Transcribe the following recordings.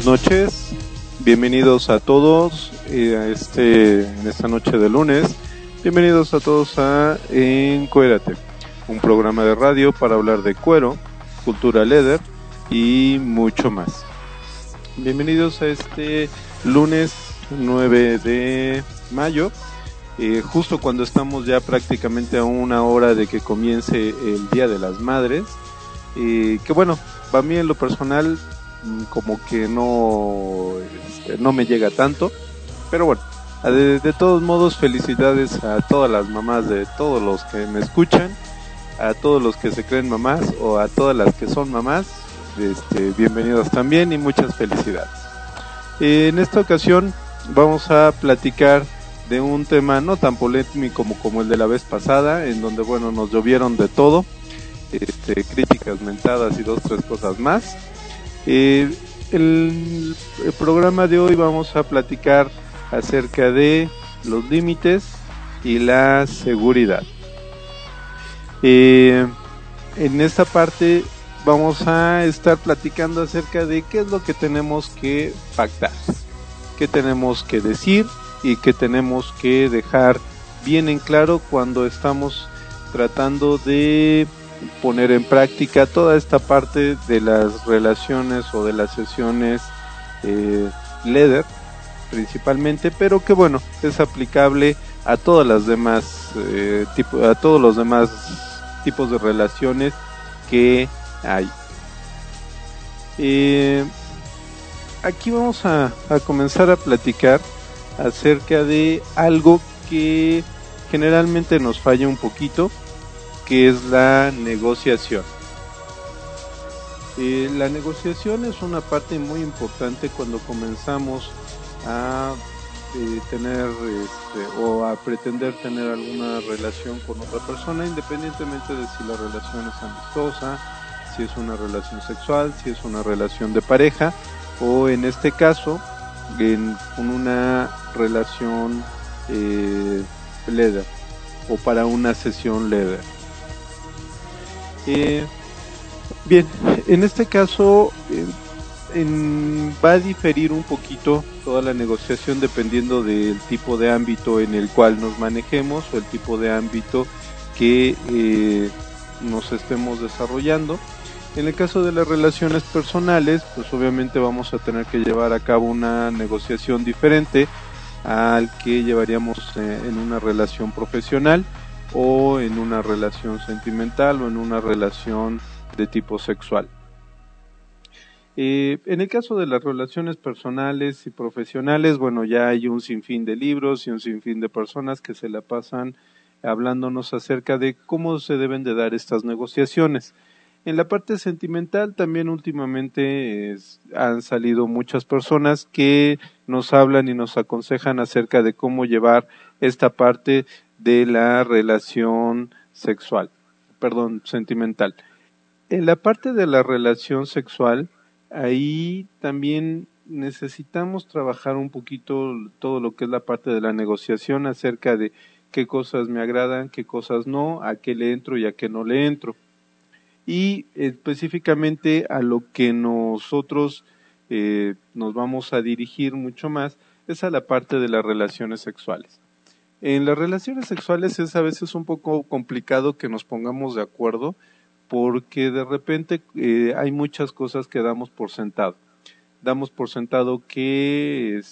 noches, bienvenidos a todos en esta noche de lunes. Bienvenidos a todos a Encuérate, un programa de radio para hablar de cuero, cultura leather y mucho más. Bienvenidos a este lunes 9 de mayo, justo cuando estamos ya prácticamente a una hora de que comience el Día de las Madres, que bueno, para mí en lo personal como que no me llega tanto, pero bueno, de todos modos felicidades a todas las mamás de todos los que me escuchan, a todos los que se creen mamás o a todas las que son mamás, bienvenidos también y muchas felicidades. En esta ocasión vamos a platicar de un tema no tan polémico como el de la vez pasada, en donde bueno nos llovieron de todo, críticas, mentadas y 2-3 cosas más. El programa de hoy vamos a platicar acerca de los límites y la seguridad. En esta parte vamos a estar platicando acerca de qué es lo que tenemos que pactar, qué tenemos que decir y qué tenemos que dejar bien en claro cuando estamos tratando de poner en práctica toda esta parte de las relaciones o de las sesiones leather principalmente, pero que bueno, es aplicable a todas las demás a todos los demás tipos de relaciones que hay. Aquí vamos a comenzar a platicar acerca de algo que generalmente nos falla un poquito, que es la negociación. La negociación es una parte muy importante cuando comenzamos a tener o a pretender tener alguna relación con otra persona, independientemente de si la relación es amistosa, si es una relación sexual, si es una relación de pareja o en este caso con una relación leather o para una sesión leather. Bien, en este caso va a diferir un poquito toda la negociación dependiendo del tipo de ámbito en el cual nos manejemos o el tipo de ámbito que nos estemos desarrollando. En el caso de las relaciones personales, pues obviamente vamos a tener que llevar a cabo una negociación diferente al que llevaríamos en una relación profesional o en una relación sentimental o en una relación de tipo sexual. En el caso de las relaciones personales y profesionales, bueno, ya hay un sinfín de libros y un sinfín de personas que se la pasan hablándonos acerca de cómo se deben de dar estas negociaciones. En la parte sentimental también últimamente han salido muchas personas que nos hablan y nos aconsejan acerca de cómo llevar esta parte de la relación sentimental. En la parte de la relación sexual, ahí también necesitamos trabajar un poquito todo lo que es la parte de la negociación acerca de qué cosas me agradan, qué cosas no, a qué le entro y a qué no le entro. Y específicamente a lo que nosotros nos vamos a dirigir mucho más es a la parte de las relaciones sexuales. En las relaciones sexuales es a veces un poco complicado que nos pongamos de acuerdo porque de repente hay muchas cosas que damos por sentado. Damos por sentado que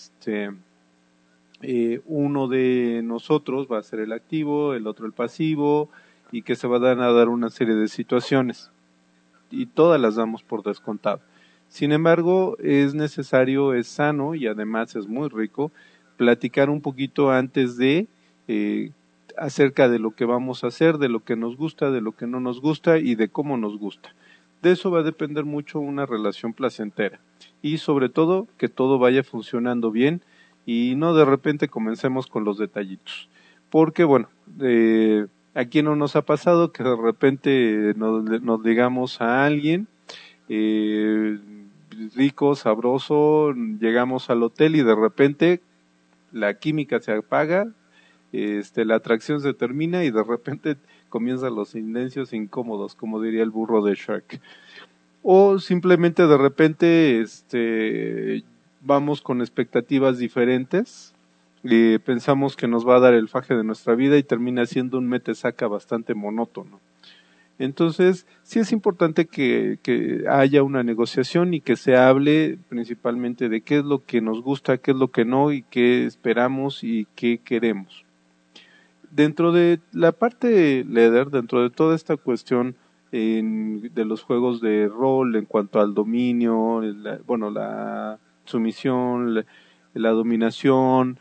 uno de nosotros va a ser el activo, el otro el pasivo y que se van a dar una serie de situaciones y todas las damos por descontado. Sin embargo, es necesario, es sano y además es muy rico platicar un poquito antes de acerca de lo que vamos a hacer, de lo que nos gusta, de lo que no nos gusta y de cómo nos gusta. De eso va a depender mucho una relación placentera y sobre todo que todo vaya funcionando bien y no de repente comencemos con los detallitos. Porque bueno, aquí no nos ha pasado que de repente nos digamos a alguien rico, sabroso, llegamos al hotel y de repente la química se apaga, la atracción se termina y de repente comienzan los silencios incómodos, como diría el burro de Shrek. o simplemente de repente vamos con expectativas diferentes, pensamos que nos va a dar el faje de nuestra vida y termina siendo un mete-saca bastante monótono. Entonces, sí es importante que haya una negociación y que se hable principalmente de qué es lo que nos gusta, qué es lo que no y qué esperamos y qué queremos. Dentro de la parte LEDER, dentro de toda esta cuestión de los juegos de rol en cuanto al dominio, la sumisión, la dominación,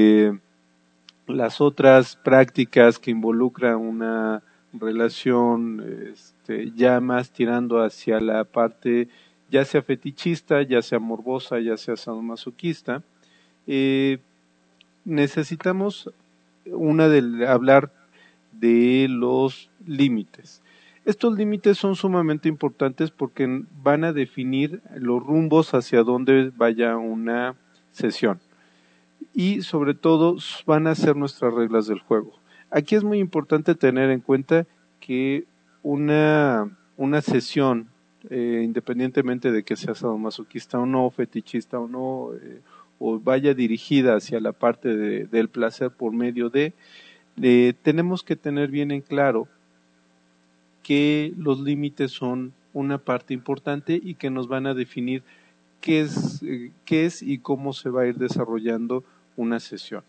las otras prácticas que involucran una relación ya más tirando hacia la parte ya sea fetichista, ya sea morbosa, ya sea sadomasoquista, necesitamos hablar de los límites. Estos límites son sumamente importantes porque van a definir los rumbos hacia donde vaya una sesión y sobre todo van a ser nuestras reglas del juego. Aquí es muy importante tener en cuenta que una sesión, independientemente de que sea sadomasoquista o no, fetichista o no, o vaya dirigida hacia la parte del placer por medio tenemos que tener bien en claro que los límites son una parte importante y que nos van a definir qué es y cómo se va a ir desarrollando una sesión.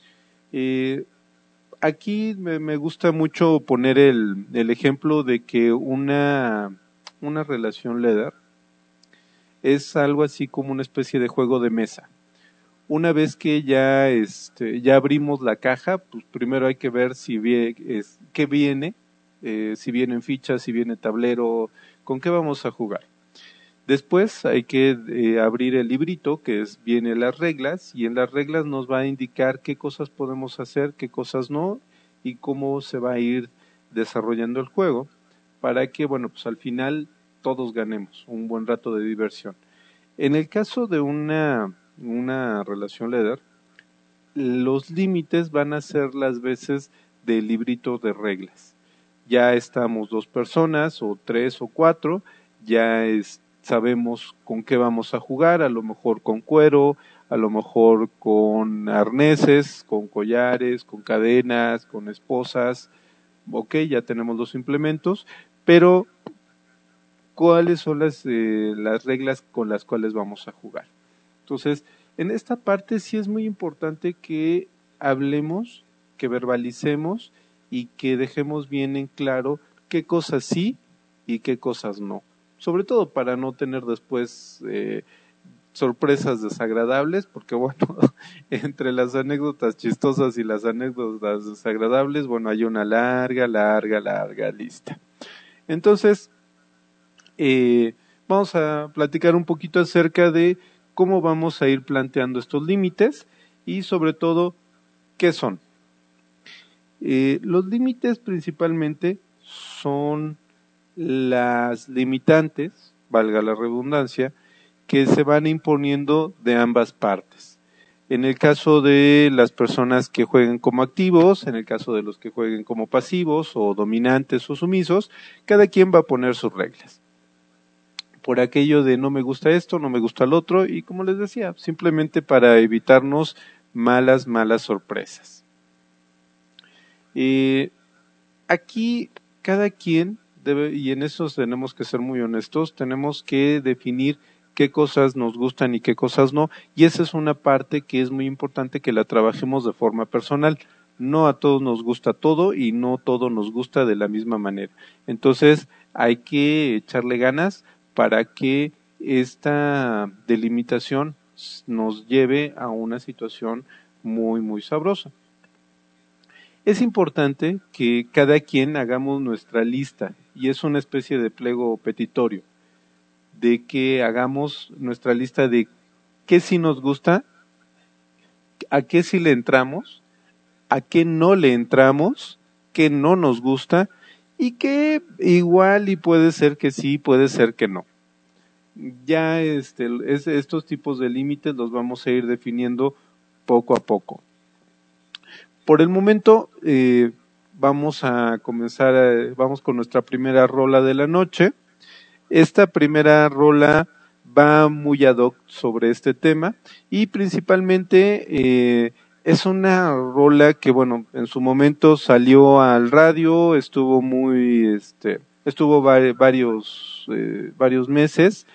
Aquí me gusta mucho poner el ejemplo de que una relación LEDER es algo así como una especie de juego de mesa. Una vez que ya abrimos la caja, pues primero hay que ver qué viene, si vienen fichas, si viene tablero, con qué vamos a jugar. Después hay que abrir el librito viene las reglas y en las reglas nos va a indicar qué cosas podemos hacer, qué cosas no y cómo se va a ir desarrollando el juego para que, bueno, pues al final todos ganemos un buen rato de diversión. En el caso de una relación LEDER, los límites van a ser las veces del librito de reglas. Ya estamos 2 personas o 3 o 4, ya sabemos con qué vamos a jugar, a lo mejor con cuero, a lo mejor con arneses, con collares, con cadenas, con esposas. Ok, ya tenemos los implementos, pero ¿cuáles son las reglas con las cuales vamos a jugar? Entonces, en esta parte sí es muy importante que hablemos, que verbalicemos y que dejemos bien en claro qué cosas sí y qué cosas no. Sobre todo para no tener después sorpresas desagradables, porque bueno, entre las anécdotas chistosas y las anécdotas desagradables, bueno, hay una larga lista. Entonces, vamos a platicar un poquito acerca de cómo vamos a ir planteando estos límites y sobre todo, ¿qué son? Los límites principalmente son las limitantes, valga la redundancia, que se van imponiendo de ambas partes. En el caso de las personas que jueguen como activos, en el caso de los que jueguen como pasivos o dominantes o sumisos, cada quien va a poner sus reglas. Por aquello de no me gusta esto, no me gusta el otro, y como les decía, simplemente para evitarnos malas sorpresas. Aquí cada quien debe, y en eso tenemos que ser muy honestos, tenemos que definir qué cosas nos gustan y qué cosas no, y esa es una parte que es muy importante que la trabajemos de forma personal. No a todos nos gusta todo y no todo nos gusta de la misma manera. Entonces hay que echarle ganas para que esta delimitación nos lleve a una situación muy sabrosa. Es importante que cada quien hagamos nuestra lista y es una especie de pliego petitorio, de que hagamos nuestra lista de qué sí nos gusta, a qué sí le entramos, a qué no le entramos, qué no nos gusta y qué igual y puede ser que sí, puede ser que no. Ya estos tipos de límites los vamos a ir definiendo poco a poco. Por el momento vamos a comenzar, vamos con nuestra primera rola de la noche. Esta primera rola va muy ad hoc sobre este tema y principalmente es una rola que, bueno, en su momento salió al radio, estuvo varios meses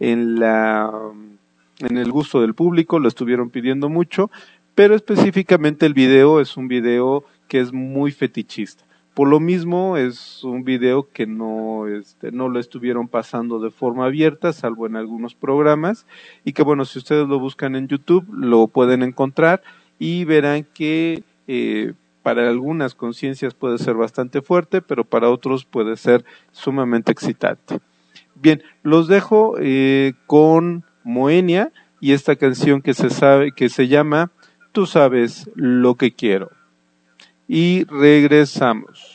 en el gusto del público, lo estuvieron pidiendo mucho, pero específicamente el video es un video que es muy fetichista. Por lo mismo es un video que no lo estuvieron pasando de forma abierta, salvo en algunos programas, y que bueno, si ustedes lo buscan en YouTube, lo pueden encontrar y verán que para algunas conciencias puede ser bastante fuerte, pero para otros puede ser sumamente excitante. Bien, los dejo con Moenia y esta canción que se llama Tú sabes lo que quiero. Y regresamos.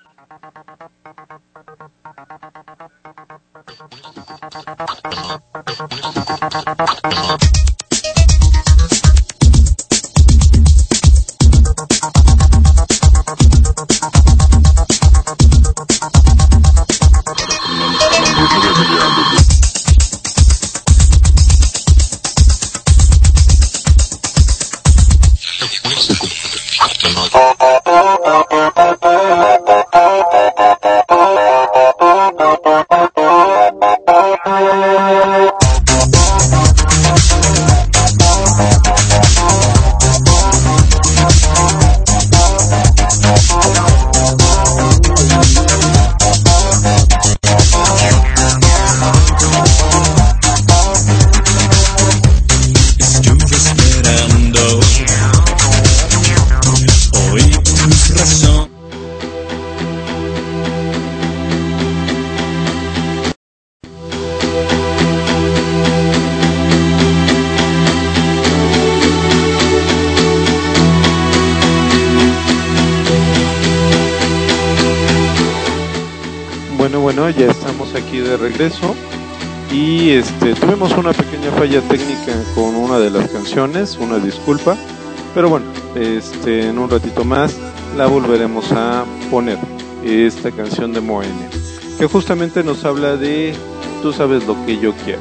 Bueno, ya estamos aquí de regreso y tuvimos una pequeña falla técnica con una de las canciones, una disculpa, pero bueno, en un ratito más la volveremos a poner, esta canción de Moenia, que justamente nos habla de Tú sabes lo que yo quiero.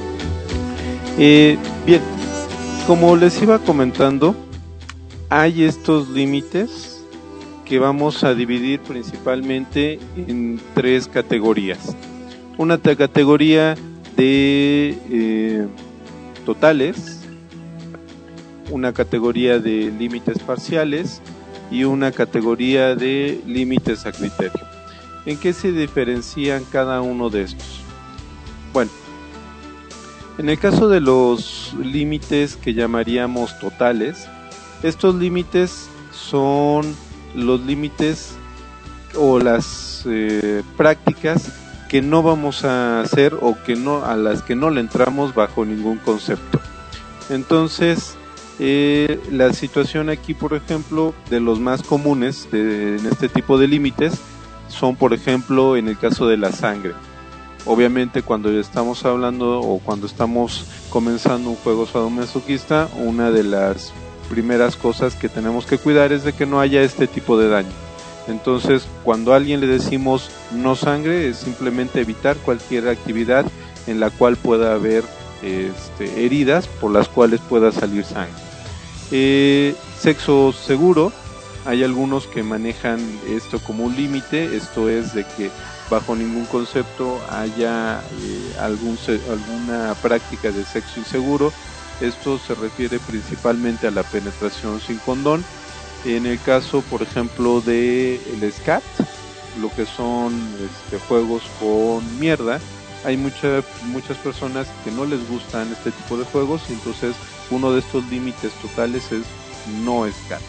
Bien, como les iba comentando, hay estos límites que vamos a dividir principalmente en 3 categorías. Una categoría de totales, una categoría de límites parciales y una categoría de límites a criterio. ¿En qué se diferencian cada uno de estos? Bueno, en el caso de los límites que llamaríamos totales, estos límites son los límites o las prácticas que no vamos a hacer o a las que no le entramos bajo ningún concepto. Entonces, la situación aquí, por ejemplo, de los más comunes en este tipo de límites son, por ejemplo, en el caso de la sangre. Obviamente, cuando estamos hablando o cuando estamos comenzando un juego sadomasoquista, una de las primeras cosas que tenemos que cuidar es de que no haya este tipo de daño. Entonces, cuando a alguien le decimos no sangre, es simplemente evitar cualquier actividad en la cual pueda haber heridas por las cuales pueda salir sangre. Sexo seguro, hay algunos que manejan esto como un límite, esto es de que bajo ningún concepto haya alguna práctica de sexo inseguro. Esto se refiere principalmente a la penetración sin condón. En el caso, por ejemplo, de el SCAT, lo que son juegos con mierda, hay muchas personas que no les gustan este tipo de juegos, y entonces uno de estos límites totales es no SCAT.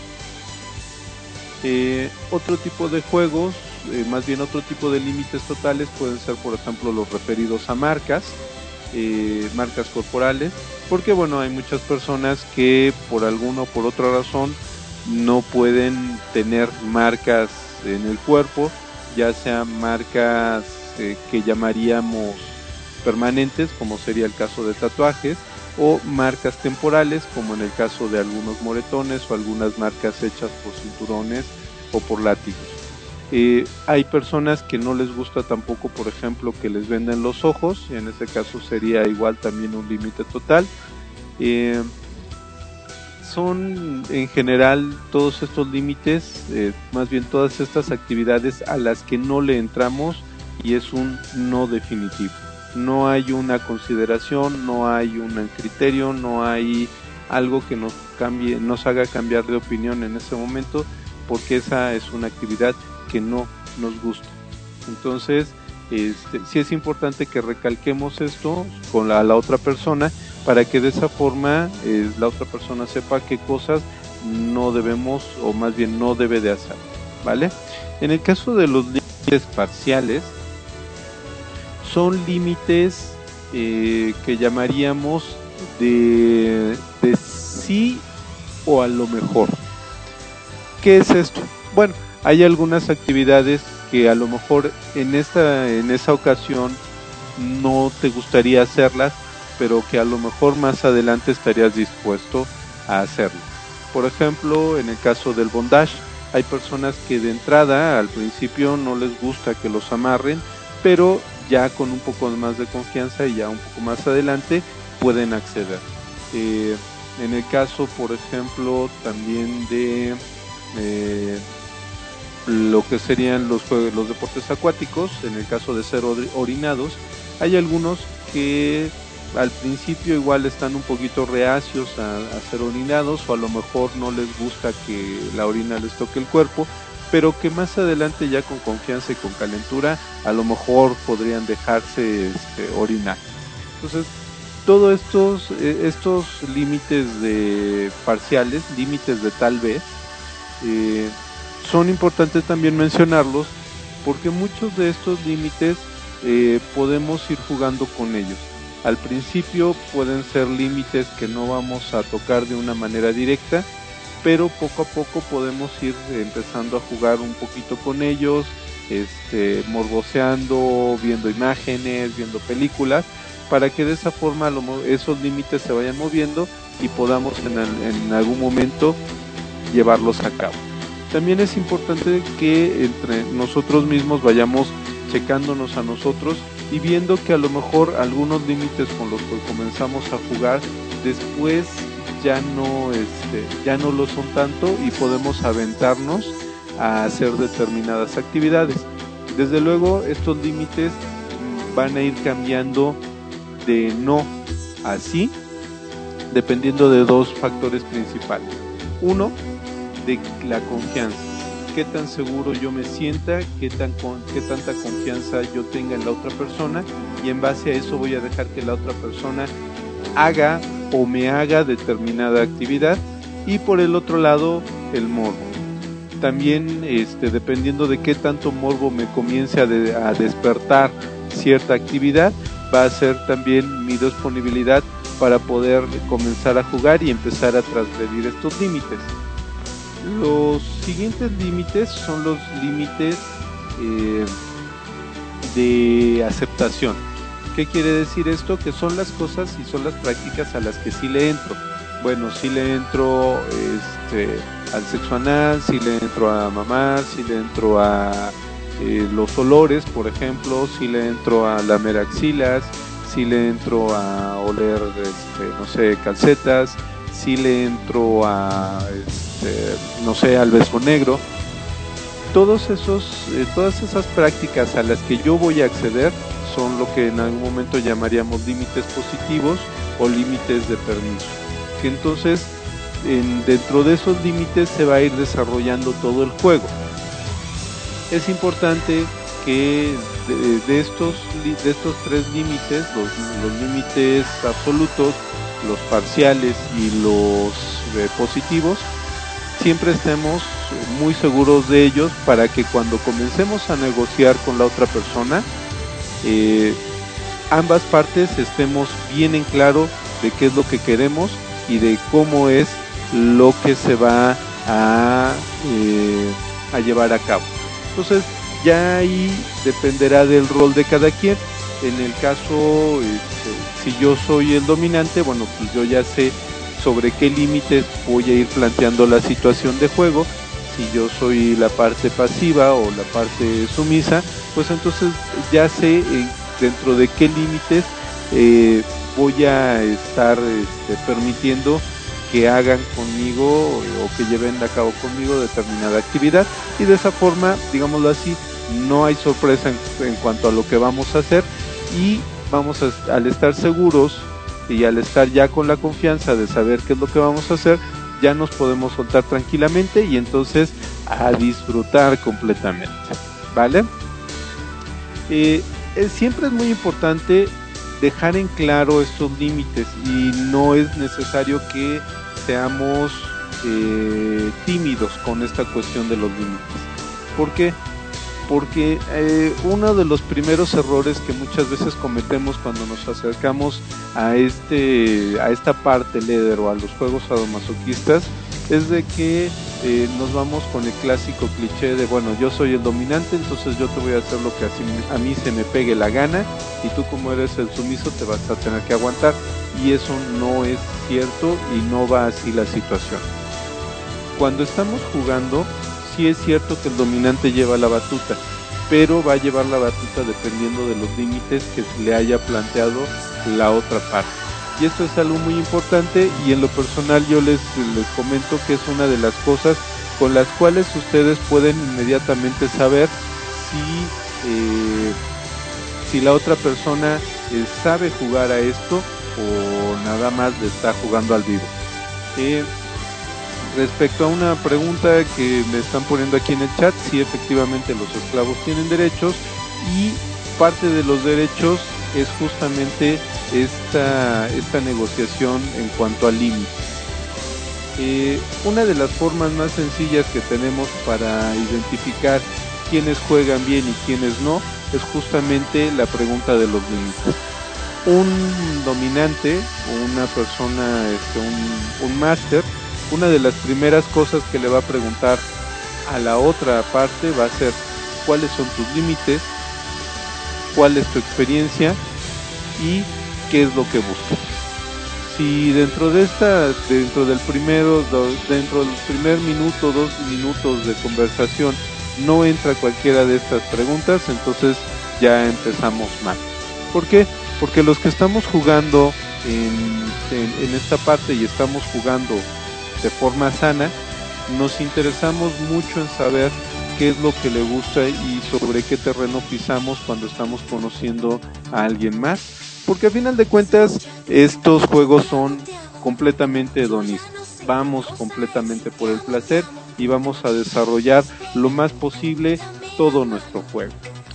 Otro tipo de juegos, más bien otro tipo de límites totales pueden ser, por ejemplo, los referidos a marcas corporales, porque bueno, hay muchas personas que por alguna o por otra razón no pueden tener marcas en el cuerpo, ya sean marcas que llamaríamos permanentes, como sería el caso de tatuajes, o marcas temporales, como en el caso de algunos moretones o algunas marcas hechas por cinturones o por látigos. Hay personas que no les gusta tampoco, por ejemplo, que les venden los ojos, y en este caso sería igual también un límite total. Son en general todos estos límites, más bien todas estas actividades a las que no le entramos, y es un no definitivo. No hay una consideración, no hay un criterio, no hay algo que nos cambie, nos haga cambiar de opinión en ese momento, porque esa es una actividad que no nos gusta. Entonces, sí es importante que recalquemos esto con la otra persona, para que de esa forma la otra persona sepa qué cosas no debemos, o más bien no debe de hacer, ¿vale? En el caso de los límites parciales, son límites que llamaríamos de sí o a lo mejor. ¿Qué es esto? Bueno, hay algunas actividades que a lo mejor en esa ocasión no te gustaría hacerlas, pero que a lo mejor más adelante estarías dispuesto a hacerlo. Por ejemplo, en el caso del bondage, hay personas que de entrada al principio no les gusta que los amarren, pero ya con un poco más de confianza y ya un poco más adelante pueden acceder. En el caso, por ejemplo, también de lo que serían los deportes acuáticos, en el caso de ser orinados, hay algunos que al principio igual están un poquito reacios a ser orinados, o a lo mejor no les gusta que la orina les toque el cuerpo, pero que más adelante ya con confianza y con calentura a lo mejor podrían dejarse orinar. Entonces, todos estos límites de parciales, límites de tal vez, son importantes también mencionarlos, porque muchos de estos límites podemos ir jugando con ellos. Al principio pueden ser límites que no vamos a tocar de una manera directa, pero poco a poco podemos ir empezando a jugar un poquito con ellos, morboseando, viendo imágenes, viendo películas, para que de esa forma esos límites se vayan moviendo y podamos en algún momento llevarlos a cabo. También es importante que entre nosotros mismos vayamos checándonos a nosotros y viendo que a lo mejor algunos límites con los que comenzamos a jugar después ya no lo son tanto, y podemos aventarnos a hacer determinadas actividades. Desde luego estos límites van a ir cambiando de no a sí, dependiendo de dos factores principales. Uno, de la confianza. Qué tan seguro yo me sienta, qué tanta confianza yo tenga en la otra persona, y en base a eso voy a dejar que la otra persona haga o me haga determinada actividad. Y por el otro lado, el morbo. También dependiendo de qué tanto morbo me comience a despertar cierta actividad, va a ser también mi disponibilidad para poder comenzar a jugar y empezar a transgredir estos límites. Los siguientes límites son los límites de aceptación. ¿Qué quiere decir esto? Que son las cosas y son las prácticas a las que sí le entro. Bueno, sí le entro al sexo anal, sí le entro a mamar, sí le entro a los olores, por ejemplo, sí le entro a lamer axilas, sí le entro a oler, calcetas, sí le entro a, al beso negro. Todas esas prácticas a las que yo voy a acceder son lo que en algún momento llamaríamos límites positivos o límites de permiso. Que entonces, dentro de esos límites se va a ir desarrollando todo el juego. Es importante que de estos tres límites, los límites absolutos, los parciales y los positivos, siempre estemos muy seguros de ellos, para que cuando comencemos a negociar con la otra persona, ambas partes estemos bien en claro de qué es lo que queremos y de cómo es lo que se va a llevar a cabo. Entonces ya ahí dependerá del rol de cada quien. En el caso, si yo soy el dominante, bueno, pues yo ya sé sobre qué límites voy a ir planteando la situación de juego. si yo soy la parte pasiva o la parte sumisa, pues entonces ya sé dentro de qué límites voy a estar permitiendo que hagan conmigo o que lleven a cabo conmigo determinada actividad, y de esa forma, digámoslo así, no hay sorpresa en cuanto a lo que vamos a hacer, y al estar seguros y al estar ya con la confianza de saber qué es lo que vamos a hacer, ya nos podemos soltar tranquilamente y entonces a disfrutar completamente, ¿vale? Siempre es muy importante dejar en claro estos límites, y no es necesario que seamos tímidos con esta cuestión de los límites. ¿Por qué? Porque uno de los primeros errores que muchas veces cometemos cuando nos acercamos a esta parte LEDER o a los juegos sadomasoquistas es de que nos vamos con el clásico cliché de, bueno, yo soy el dominante, entonces yo te voy a hacer lo que a mí se me pegue la gana, y tú, como eres el sumiso, te vas a tener que aguantar. Y eso no es cierto, y no va así la situación. Cuando estamos jugando, sí es cierto que el dominante lleva la batuta, pero va a llevar la batuta dependiendo de los límites que le haya planteado la otra parte. Y esto es algo muy importante, y en lo personal yo les comento que es una de las cosas con las cuales ustedes pueden inmediatamente saber si la otra persona sabe jugar a esto o nada más le está jugando al vivo. Respecto a una pregunta que me están poniendo aquí en el chat, sí, efectivamente los esclavos tienen derechos, y parte de los derechos es justamente esta negociación en cuanto al límite. Una de las formas más sencillas que tenemos para identificar quiénes juegan bien y quiénes no es justamente la pregunta de los límites. Un dominante o una persona, un máster, una de las primeras cosas que le va a preguntar a la otra parte va a ser: ¿cuáles son tus límites? ¿Cuál es tu experiencia? ¿Y qué es lo que buscas? Si dentro del primer minuto, 2 minutos de conversación no entra cualquiera de estas preguntas, entonces ya empezamos mal. ¿Por qué? Porque los que estamos jugando en esta parte y estamos jugando de forma sana, nos interesamos mucho en saber qué es lo que le gusta y sobre qué terreno pisamos cuando estamos conociendo a alguien más, porque a final de cuentas estos juegos son completamente hedonistas. Vamos completamente por el placer y vamos a desarrollar lo más posible todo nuestro juego.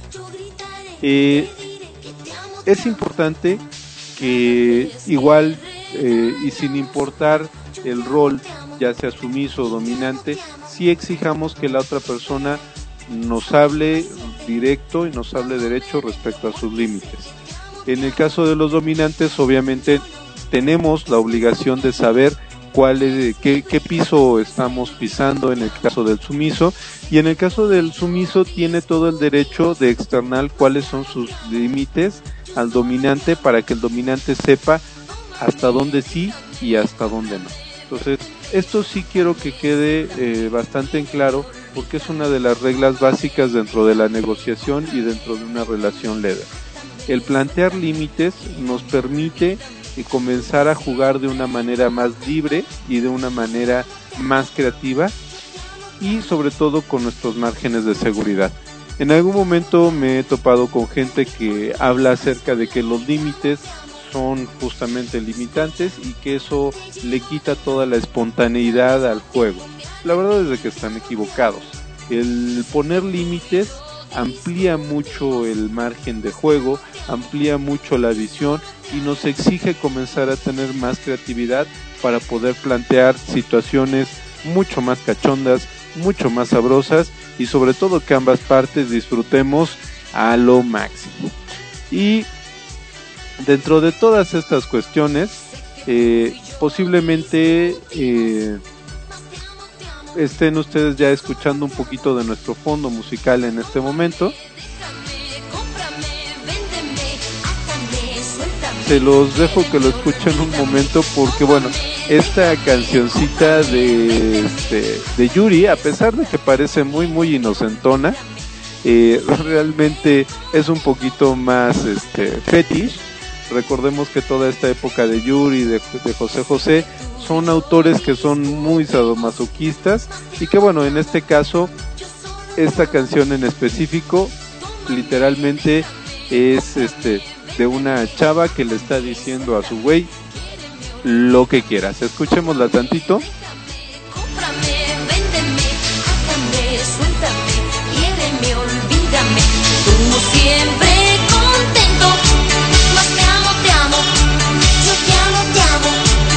Es importante que igual y sin importar el rol, ya sea sumiso o dominante, sí exijamos que la otra persona nos hable directo y nos hable derecho respecto a sus límites. En el caso de los dominantes, obviamente tenemos la obligación de saber qué piso estamos pisando en el caso del sumiso, y en el caso del sumiso tiene todo el derecho de externar cuáles son sus límites al dominante para que el dominante sepa hasta dónde sí y hasta dónde no. Entonces, esto sí quiero que quede bastante en claro, porque es una de las reglas básicas dentro de la negociación y dentro de una relación LEDER. El plantear límites nos permite comenzar a jugar de una manera más libre y de una manera más creativa, y sobre todo con nuestros márgenes de seguridad. En algún momento me he topado con gente que habla acerca de que los límites son justamente limitantes y que eso le quita toda la espontaneidad al juego. La verdad es de que están equivocados. El poner límites amplía mucho el margen de juego, amplía mucho la visión y nos exige comenzar a tener más creatividad para poder plantear situaciones mucho más cachondas, mucho más sabrosas, y sobre todo que ambas partes disfrutemos a lo máximo. Y dentro de todas estas cuestiones, posiblemente estén ustedes ya escuchando un poquito de nuestro fondo musical en este momento. Se los dejo que lo escuchen un momento, porque bueno, esta cancioncita de Yuri, a pesar de que parece muy muy inocentona, realmente es un poquito más fetish. Recordemos que toda esta época de Yuri, de José José, son autores que son muy sadomasoquistas, y que bueno, en este caso esta canción en específico literalmente es de una chava que le está diciendo a su güey lo que quieras. Escuchémosla tantito. Cómprame, véndeme, hágame, suéltame, quiéreme, olvídame, tú siempre contento, más te amo, yo te amo,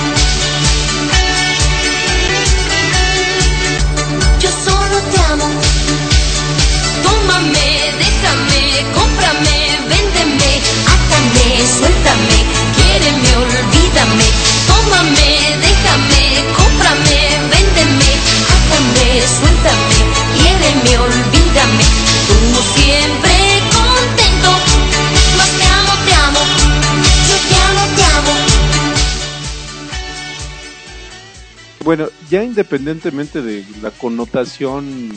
yo solo te amo, tómame, déjame, cómprame, véndeme, hágame, suéltame, quiéreme, olvídame, tómame, déjame, cómprame, véndeme, hágame, suéltame, quiéreme, olvídame, tú siempre contento, más te amo, yo te amo. Bueno, ya independientemente de la connotación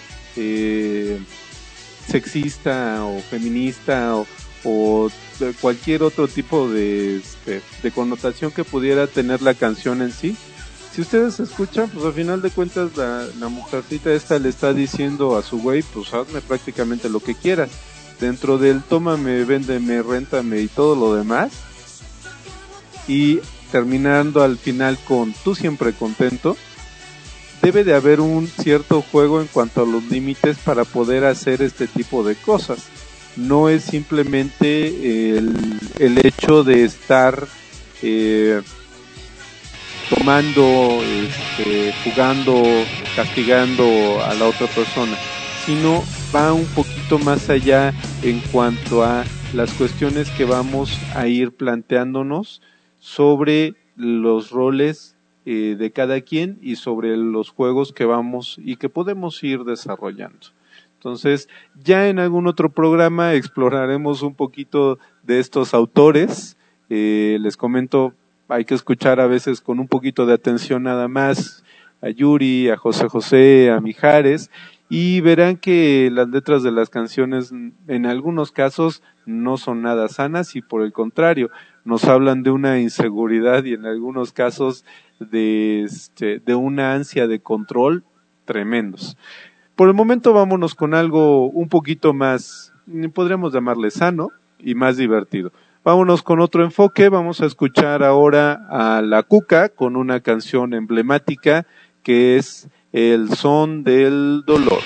sexista o feminista o de cualquier otro tipo de connotación que pudiera tener la canción en sí, si ustedes escuchan, pues al final de cuentas la mujercita esta le está diciendo a su güey, pues hazme prácticamente lo que quieras, dentro del tómame, véndeme, réntame y todo lo demás, y terminando al final con tú siempre contento. Debe de haber un cierto juego en cuanto a los límites para poder hacer este tipo de cosas. No es simplemente el hecho de estar tomando, jugando, castigando a la otra persona, sino va un poquito más allá en cuanto a las cuestiones que vamos a ir planteándonos sobre los roles de cada quien y sobre los juegos que vamos y que podemos ir desarrollando. Entonces, ya en algún otro programa exploraremos un poquito de estos autores. Les comento, hay que escuchar a veces con un poquito de atención nada más a Yuri, a José José, a Mijares, y verán que las letras de las canciones en algunos casos no son nada sanas, y por el contrario, nos hablan de una inseguridad y en algunos casos de una ansia de control tremendos. Por el momento vámonos con algo un poquito más, podríamos llamarle sano y más divertido. Vámonos con otro enfoque. Vamos a escuchar ahora a La Cuca con una canción emblemática que es El Son del Dolor.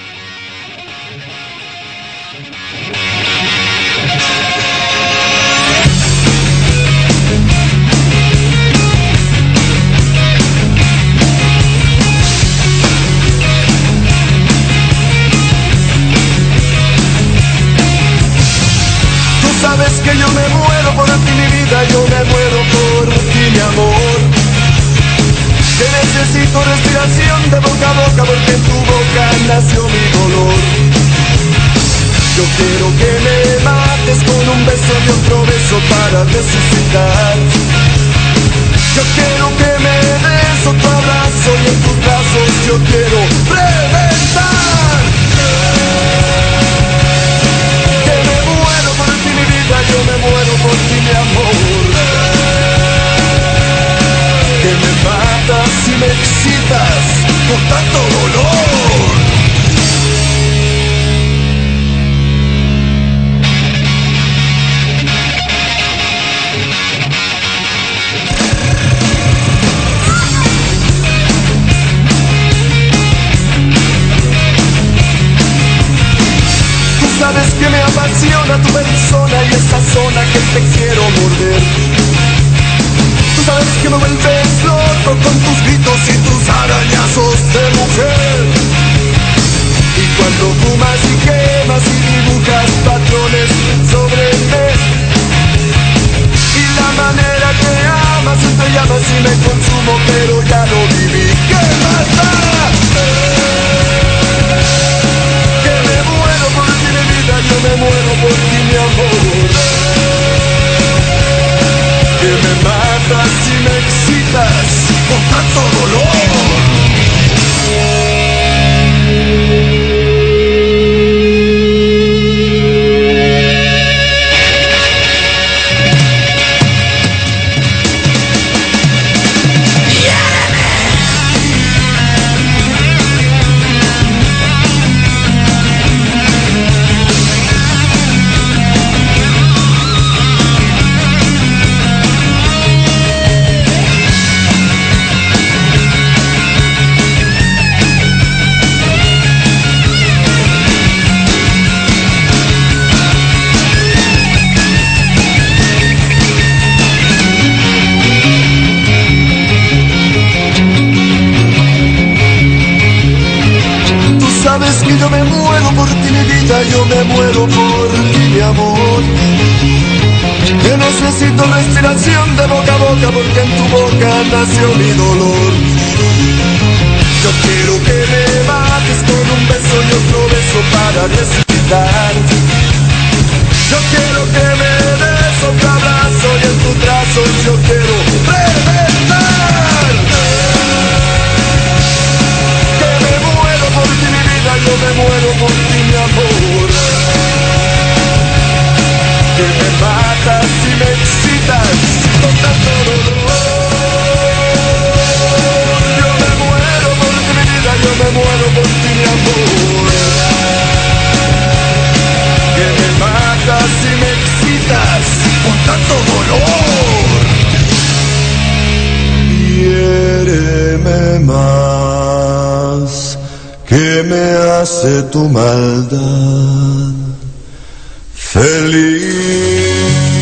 Sabes que yo me muero por ti, mi vida, yo me muero por ti, mi amor. Que necesito respiración de boca a boca, porque en tu boca nació mi dolor. Yo quiero que me mates con un beso y otro beso para resucitar. Yo quiero que me des otro abrazo y en tus brazos yo quiero reventar. Yo me muero por ti, mi amor. Que me matas y me excitas con tanto dolor. Tú sabes que me apasiona tu persona y esa zona que te quiero morder. Tú sabes que me vuelves loco con tus gritos y tus arañazos de mujer. Y cuando fumas y quemas y dibujas patrones sobre mí, y la manera que amas entre llamas y me consumo, pero ya lo viví. ¿Qué más da? Que me muero por ti, mi vida, yo me muero por ti, mi amor. Que me matas y me excitas con tanto dolor. Sabes que yo me muero por ti, mi vida, yo me muero por ti, mi amor. Que necesito respiración de boca a boca, porque en tu boca nació mi dolor. Yo quiero que me mates con un beso y otro beso para resucitar. Yo quiero que me des otro abrazo y en tus brazos yo quiero reventar. Que me muero por ti, mi vida, yo me muero por ti, mi amor. Que me matas y me excitas con tanto dolor. Yo me muero por ti, mi vida, yo me muero por ti, mi amor. Que me matas y me excitas con tanto dolor. Quiéreme más, que me hace tu maldad feliz.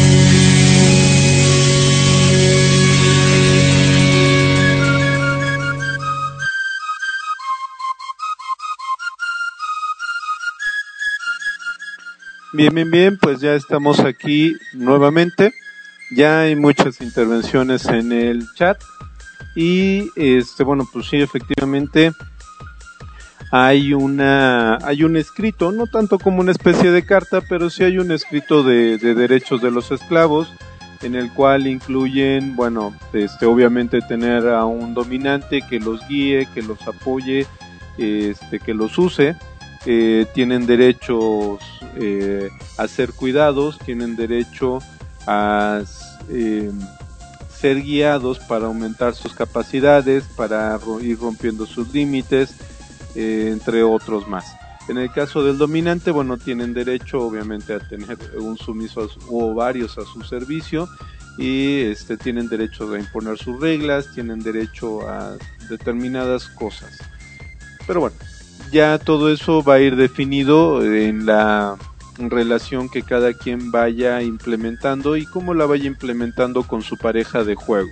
Bien, pues ya estamos aquí nuevamente. Ya hay muchas intervenciones en el chat y bueno, pues sí, efectivamente hay un escrito, no tanto como una especie de carta, pero sí hay un escrito de derechos de los esclavos, en el cual incluyen, bueno, obviamente tener a un dominante que los guíe, que los apoye, que los use. Tienen derechos a ser cuidados, tienen derecho a ser guiados para aumentar sus capacidades, para ir rompiendo sus límites, entre otros más. En el caso del dominante, bueno, tienen derecho obviamente a tener un sumiso o varios a su servicio y tienen derecho a imponer sus reglas, tienen derecho a determinadas cosas. Pero bueno, ya todo eso va a ir definido en la relación que cada quien vaya implementando y cómo la vaya implementando con su pareja de juego.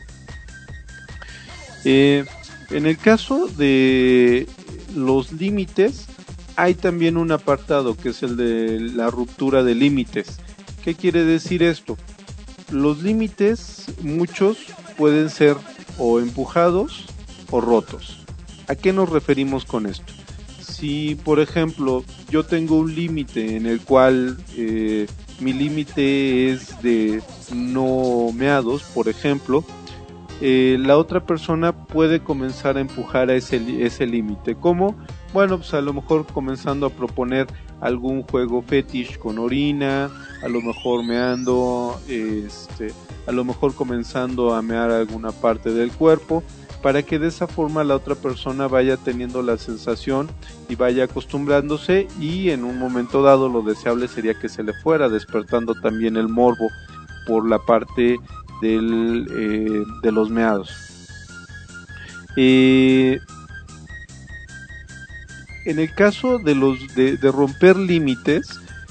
En el caso de los límites, hay también un apartado que es el de la ruptura de límites. ¿Qué quiere decir esto? Los límites, muchos pueden ser o empujados o rotos. ¿A qué nos referimos con esto? Si, por ejemplo, yo tengo un límite en el cual mi límite es de no meados, por ejemplo, la otra persona puede comenzar a empujar a ese límite. ¿Cómo? Bueno, pues a lo mejor comenzando a proponer algún juego fetish con orina, a lo mejor meando, a lo mejor comenzando a mear alguna parte del cuerpo, para que de esa forma la otra persona vaya teniendo la sensación y vaya acostumbrándose, y en un momento dado lo deseable sería que se le fuera despertando también el morbo por la parte de los meados. En el caso de romper límites,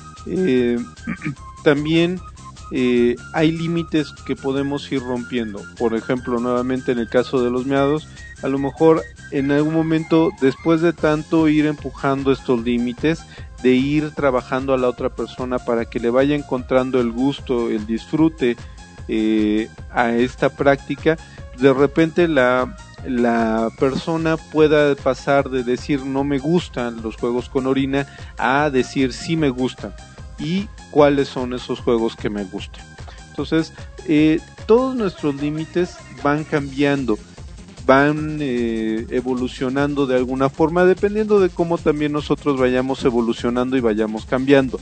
también hay límites que podemos ir rompiendo. Por ejemplo, nuevamente en el caso de los meados, a lo mejor en algún momento, después de tanto ir empujando estos límites, de ir trabajando a la otra persona para que le vaya encontrando el gusto, el disfrute a esta práctica, de repente la persona pueda pasar de decir no me gustan los juegos con orina a decir sí me gustan, y cuáles son esos juegos que me gustan. Entonces, todos nuestros límites van cambiando. van evolucionando de alguna forma, dependiendo de cómo también nosotros vayamos evolucionando y vayamos cambiando.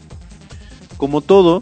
Como todo,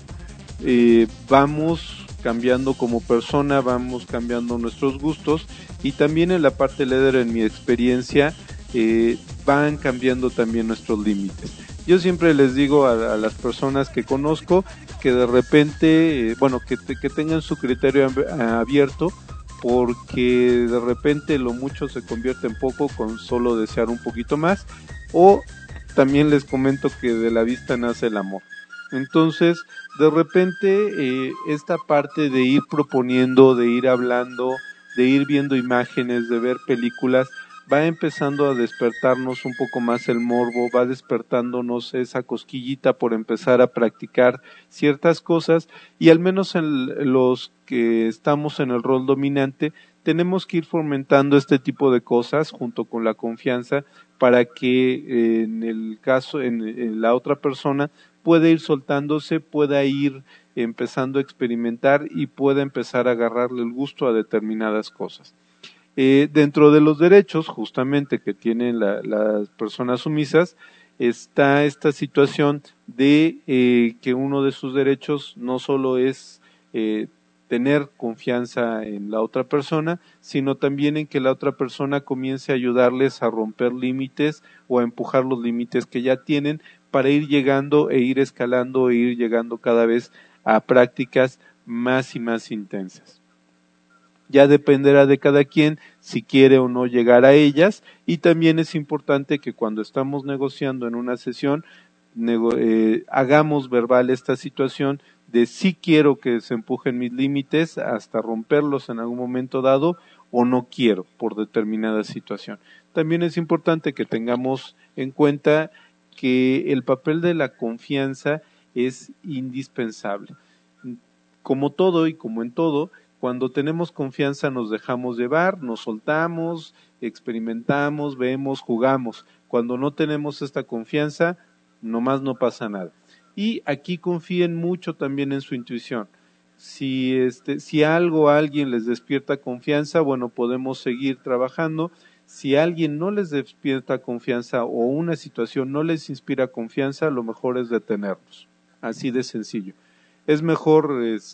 vamos cambiando como persona, vamos cambiando nuestros gustos, y también en la parte leather, en mi experiencia, van cambiando también nuestros límites. Yo siempre les digo a las personas que conozco que de repente, que tengan su criterio abierto, porque de repente lo mucho se convierte en poco con solo desear un poquito más, o también les comento que de la vista nace el amor. Entonces, de repente, esta parte de ir proponiendo, de ir hablando, de ir viendo imágenes, de ver películas, va empezando a despertarnos un poco más el morbo, va despertándonos esa cosquillita por empezar a practicar ciertas cosas, y al menos en los que estamos en el rol dominante, tenemos que ir fomentando este tipo de cosas junto con la confianza para que en el caso, en la otra persona, pueda ir soltándose, pueda ir empezando a experimentar y pueda empezar a agarrarle el gusto a determinadas cosas. Dentro de los derechos justamente que tienen las personas sumisas está esta situación de que uno de sus derechos no solo es tener confianza en la otra persona, sino también en que la otra persona comience a ayudarles a romper límites o a empujar los límites que ya tienen para ir llegando e ir escalando e ir llegando cada vez a prácticas más y más intensas. Ya dependerá de cada quien si quiere o no llegar a ellas, y también es importante que cuando estamos negociando en una sesión hagamos verbal esta situación de si quiero que se empujen mis límites hasta romperlos en algún momento dado, o no quiero por determinada situación. También es importante que tengamos en cuenta que el papel de la confianza es indispensable. Como todo y como en todo, cuando tenemos confianza nos dejamos llevar, nos soltamos, experimentamos, vemos, jugamos. Cuando no tenemos esta confianza, nomás no pasa nada. Y aquí confíen mucho también en su intuición. Si alguien les despierta confianza, bueno, podemos seguir trabajando. Si alguien no les despierta confianza o una situación no les inspira confianza, lo mejor es detenerlos. Así de sencillo. Es mejor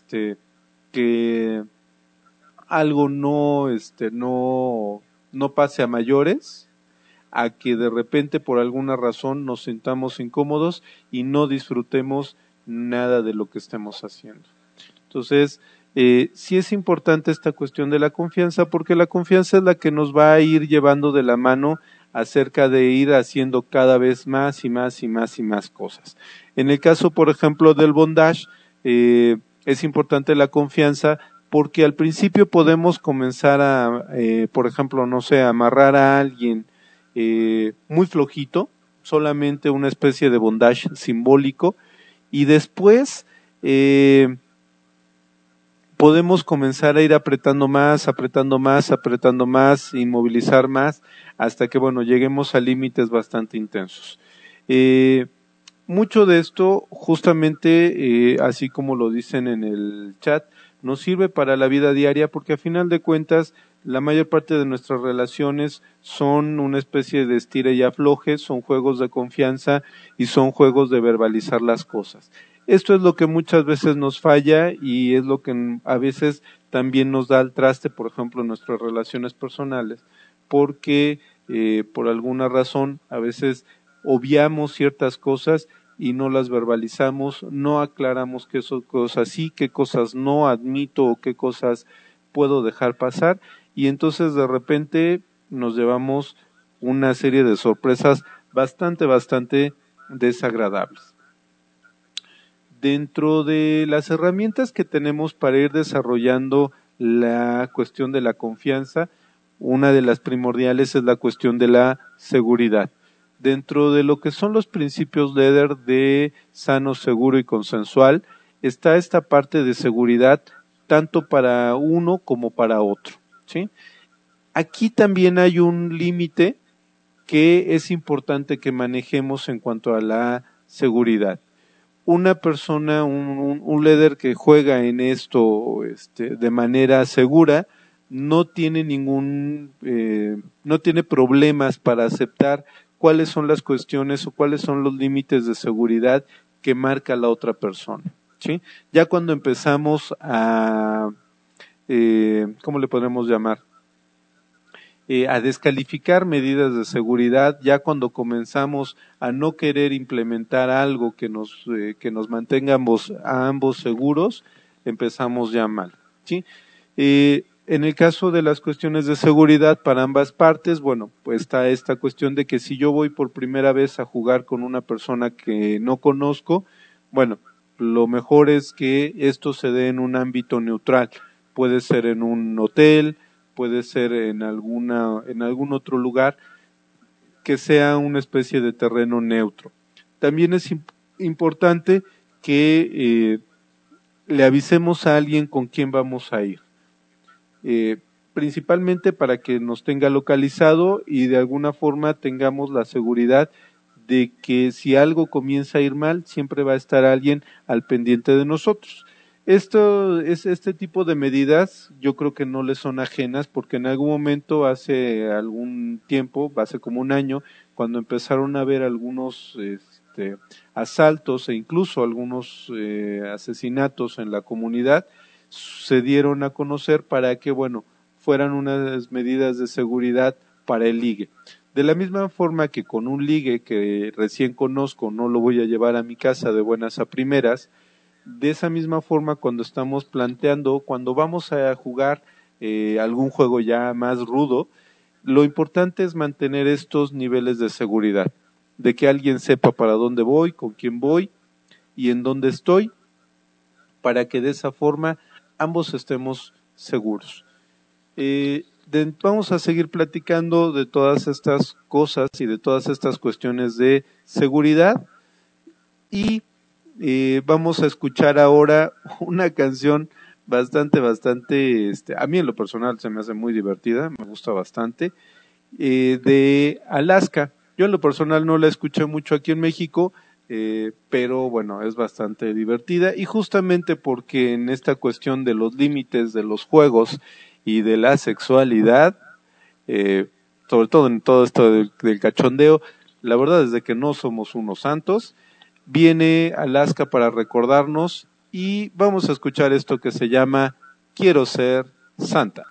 que algo no pase a mayores, a que de repente por alguna razón nos sintamos incómodos y no disfrutemos nada de lo que estemos haciendo. Entonces, sí es importante esta cuestión de la confianza, porque la confianza es la que nos va a ir llevando de la mano acerca de ir haciendo cada vez más y más y más y más cosas. En el caso, por ejemplo, del bondage, es importante la confianza, porque al principio podemos comenzar a, por ejemplo, amarrar a alguien muy flojito, solamente una especie de bondage simbólico, y después podemos comenzar a ir apretando más, inmovilizar más, hasta que lleguemos a límites bastante intensos. Mucho de esto, justamente, así como lo dicen en el chat, nos sirve para la vida diaria, porque a final de cuentas la mayor parte de nuestras relaciones son una especie de estira y afloje, son juegos de confianza y son juegos de verbalizar las cosas. Esto es lo que muchas veces nos falla y es lo que a veces también nos da al traste, por ejemplo, en nuestras relaciones personales, porque por alguna razón a veces obviamos ciertas cosas y no las verbalizamos, no aclaramos qué cosas sí, qué cosas no admito o qué cosas puedo dejar pasar, y entonces de repente nos llevamos una serie de sorpresas bastante desagradables. Dentro de las herramientas que tenemos para ir desarrollando la cuestión de la confianza, una de las primordiales es la cuestión de la seguridad. Dentro de lo que son los principios LEADER de sano, seguro y consensual, está esta parte de seguridad tanto para uno como para otro, ¿sí? Aquí también hay un límite que es importante que manejemos en cuanto a la seguridad. Una persona, un LEADER que juega en esto de manera segura, no tiene no tiene problemas para aceptar cuáles son las cuestiones o cuáles son los límites de seguridad que marca la otra persona, ¿sí? Ya cuando empezamos a, ¿cómo le podemos llamar? A descalificar medidas de seguridad, ya cuando comenzamos a no querer implementar algo que nos mantenga a ambos seguros, empezamos ya mal, ¿sí? En el caso de las cuestiones de seguridad para ambas partes, bueno, pues está esta cuestión de que si yo voy por primera vez a jugar con una persona que no conozco, bueno, lo mejor es que esto se dé en un ámbito neutral. Puede ser en un hotel, puede ser en algún otro lugar que sea una especie de terreno neutro. También es importante que le avisemos a alguien con quién vamos a ir, principalmente para que nos tenga localizado y de alguna forma tengamos la seguridad de que si algo comienza a ir mal, siempre va a estar alguien al pendiente de nosotros. Este tipo de medidas yo creo que no les son ajenas, porque en algún momento, hace algún tiempo, hace como un año, cuando empezaron a haber algunos asaltos e incluso algunos asesinatos en la comunidad, se dieron a conocer para que, bueno, fueran unas medidas de seguridad para el ligue. De la misma forma que con un ligue que recién conozco no lo voy a llevar a mi casa de buenas a primeras, de esa misma forma cuando estamos planteando, cuando vamos a jugar algún juego ya más rudo, lo importante es mantener estos niveles de seguridad, de que alguien sepa para dónde voy, con quién voy y en dónde estoy, para que de esa forma ambos estemos seguros. Vamos a seguir platicando de todas estas cosas y de todas estas cuestiones de seguridad y vamos a escuchar ahora una canción bastante, a mí en lo personal se me hace muy divertida, me gusta bastante, de Alaska. Yo en lo personal no la escuché mucho aquí en México, pero bueno, es bastante divertida y justamente porque en esta cuestión de los límites de los juegos y de la sexualidad, sobre todo en todo esto del cachondeo, la verdad es de que no somos unos santos. Viene Alaska para recordarnos y vamos a escuchar esto que se llama Quiero ser Santa.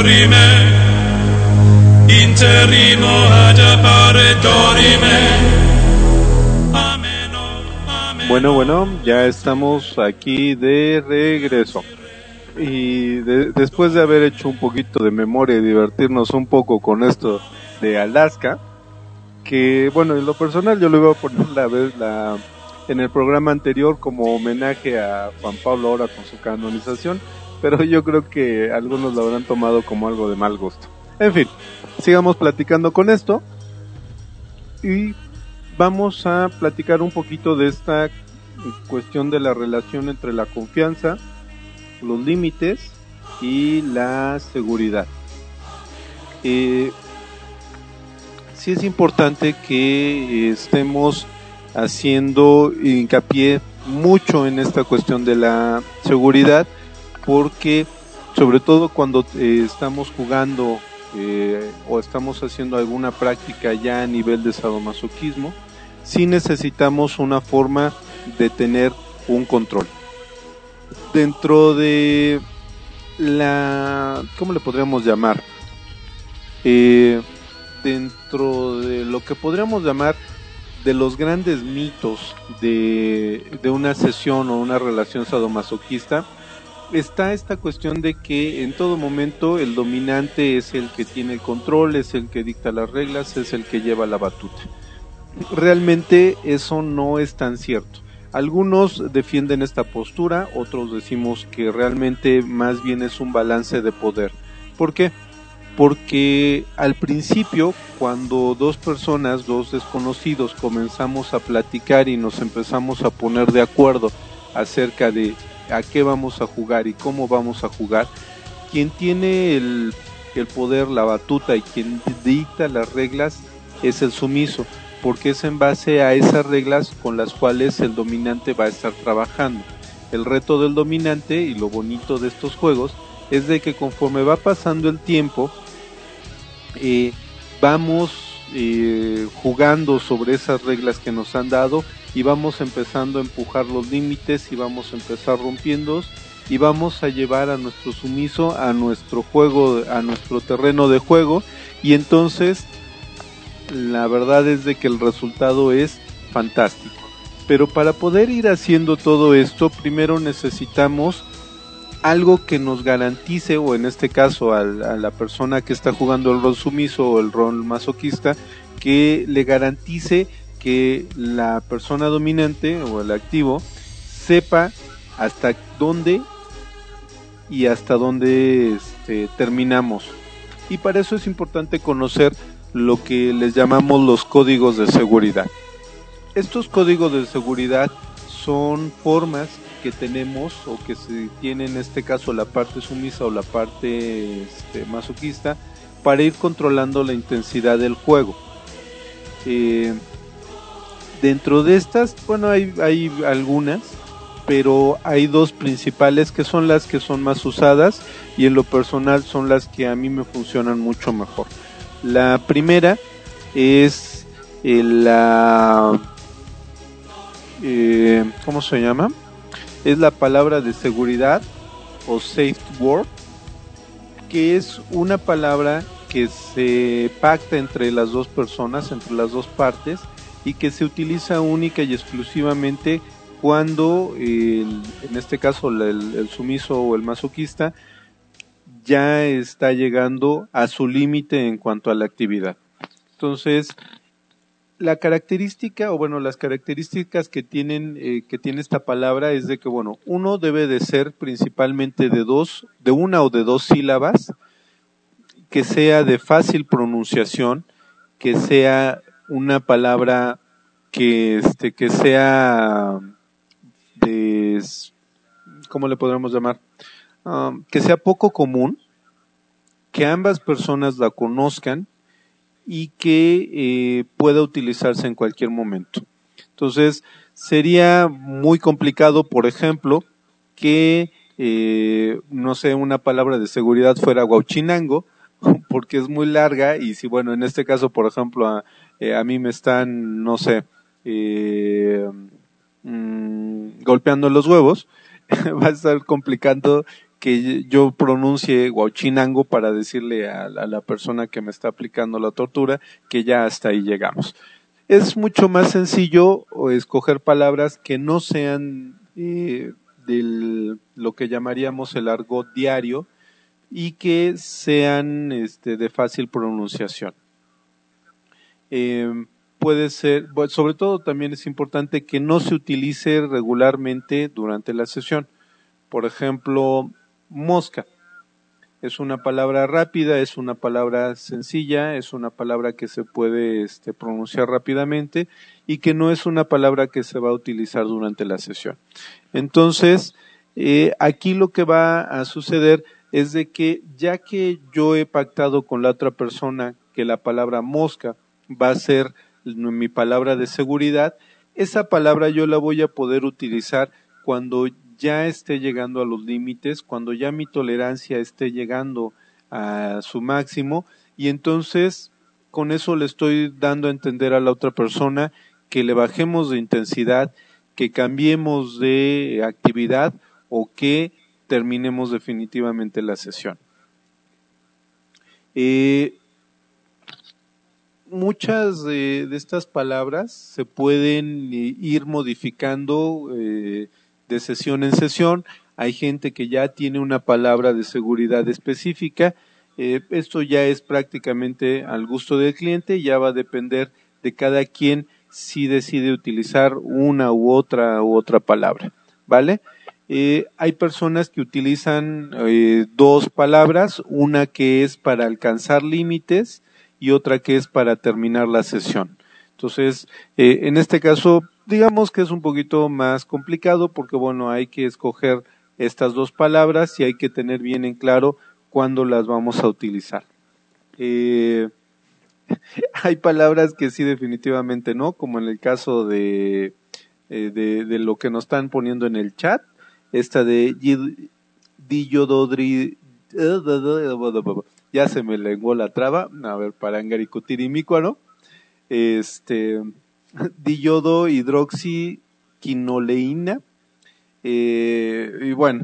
dorime, interimo ad appare dorime. Bueno, ya estamos aquí de regreso. Y después de haber hecho un poquito de memoria y divertirnos un poco con esto de Alaska, que bueno, en lo personal yo lo iba a poner en el programa anterior como homenaje a Juan Pablo ahora con su canonización, pero yo creo que algunos lo habrán tomado como algo de mal gusto. En fin, sigamos platicando con esto y vamos a platicar un poquito de esta cuestión de la relación entre la confianza, los límites y la seguridad. Sí es importante que estemos haciendo hincapié mucho en esta cuestión de la seguridad, porque sobre todo cuando estamos jugando o estamos haciendo alguna práctica ya a nivel de sadomasoquismo, sí necesitamos una forma de tener un control. Dentro de ¿cómo le podríamos llamar? Dentro de lo que podríamos llamar de los grandes mitos de una sesión o una relación sadomasoquista, está esta cuestión de que en todo momento el dominante es el que tiene el control, es el que dicta las reglas, es el que lleva la batuta. Realmente eso no es tan cierto. Algunos defienden esta postura, otros decimos que realmente más bien es un balance de poder. ¿Por qué? Porque al principio, cuando dos personas, dos desconocidos, comenzamos a platicar y nos empezamos a poner de acuerdo acerca de a qué vamos a jugar y cómo vamos a jugar, quien tiene el poder, la batuta y quien dicta las reglas es el sumiso, porque es en base a esas reglas con las cuales el dominante va a estar trabajando. El reto del dominante y lo bonito de estos juegos es de que conforme va pasando el tiempo, vamos jugando sobre esas reglas que nos han dado y vamos empezando a empujar los límites y vamos a empezar rompiendo y vamos a llevar a nuestro sumiso a nuestro juego, a nuestro terreno de juego, y entonces la verdad es de que el resultado es fantástico. Pero para poder ir haciendo todo esto, primero necesitamos algo que nos garantice, o en este caso a la persona que está jugando el rol sumiso o el rol masoquista, que le garantice que la persona dominante o el activo sepa hasta dónde y hasta dónde terminamos. Y para eso es importante conocer lo que les llamamos los códigos de seguridad. Estos códigos de seguridad son formas que tenemos o que se tiene en este caso la parte sumisa o la parte masoquista para ir controlando la intensidad del juego. Dentro de estas, bueno, hay algunas, pero hay dos principales que son las que son más usadas y en lo personal son las que a mí me funcionan mucho mejor. La primera es ¿cómo se llama? Es la palabra de seguridad o safe word, que es una palabra que se pacta entre las dos personas, entre las dos partes, y que se utiliza única y exclusivamente cuando en este caso el sumiso o el masoquista ya está llegando a su límite en cuanto a la actividad. Entonces, la característica, o bueno, las características que tiene esta palabra es de que, bueno, uno debe de ser principalmente de una o de dos sílabas, que sea de fácil pronunciación, que sea una palabra que sea ¿cómo le podríamos llamar? Que sea poco común, que ambas personas la conozcan y que pueda utilizarse en cualquier momento. Entonces, sería muy complicado, por ejemplo, que, no sé, una palabra de seguridad fuera Huauchinango, porque es muy larga y si, bueno, en este caso, por ejemplo, a mí me están, no sé, golpeando los huevos, va a estar complicando que yo pronuncie Huachinango para decirle a la persona que me está aplicando la tortura que ya hasta ahí llegamos. Es mucho más sencillo escoger palabras que no sean lo que llamaríamos el argot diario y que sean de fácil pronunciación. Puede ser, sobre todo también es importante que no se utilice regularmente durante la sesión. Por ejemplo, mosca. Es una palabra rápida, es una palabra sencilla, es una palabra que se puede pronunciar rápidamente y que no es una palabra que se va a utilizar durante la sesión. Entonces, aquí lo que va a suceder es de que ya que yo he pactado con la otra persona que la palabra mosca va a ser mi palabra de seguridad, esa palabra yo la voy a poder utilizar cuando ya esté llegando a los límites, cuando ya mi tolerancia esté llegando a su máximo, y entonces con eso le estoy dando a entender a la otra persona que le bajemos de intensidad, que cambiemos de actividad o que terminemos definitivamente la sesión. Muchas de estas palabras se pueden ir modificando de sesión en sesión. Hay gente que ya tiene una palabra de seguridad específica. Esto ya es prácticamente al gusto del cliente, ya va a depender de cada quien si decide utilizar una u otra palabra, ¿vale? Hay personas que utilizan dos palabras, una que es para alcanzar límites y otra que es para terminar la sesión. Entonces, en este caso, digamos que es un poquito más complicado porque, bueno, hay que escoger estas dos palabras y hay que tener bien en claro cuándo las vamos a utilizar. Hay palabras que sí definitivamente no, como en el caso de lo que nos están poniendo en el chat, esta de Diyododri, ya se me lenguó la traba, a ver, parangaricutirimícuano, diyodo hidroxiquinoleína, y bueno,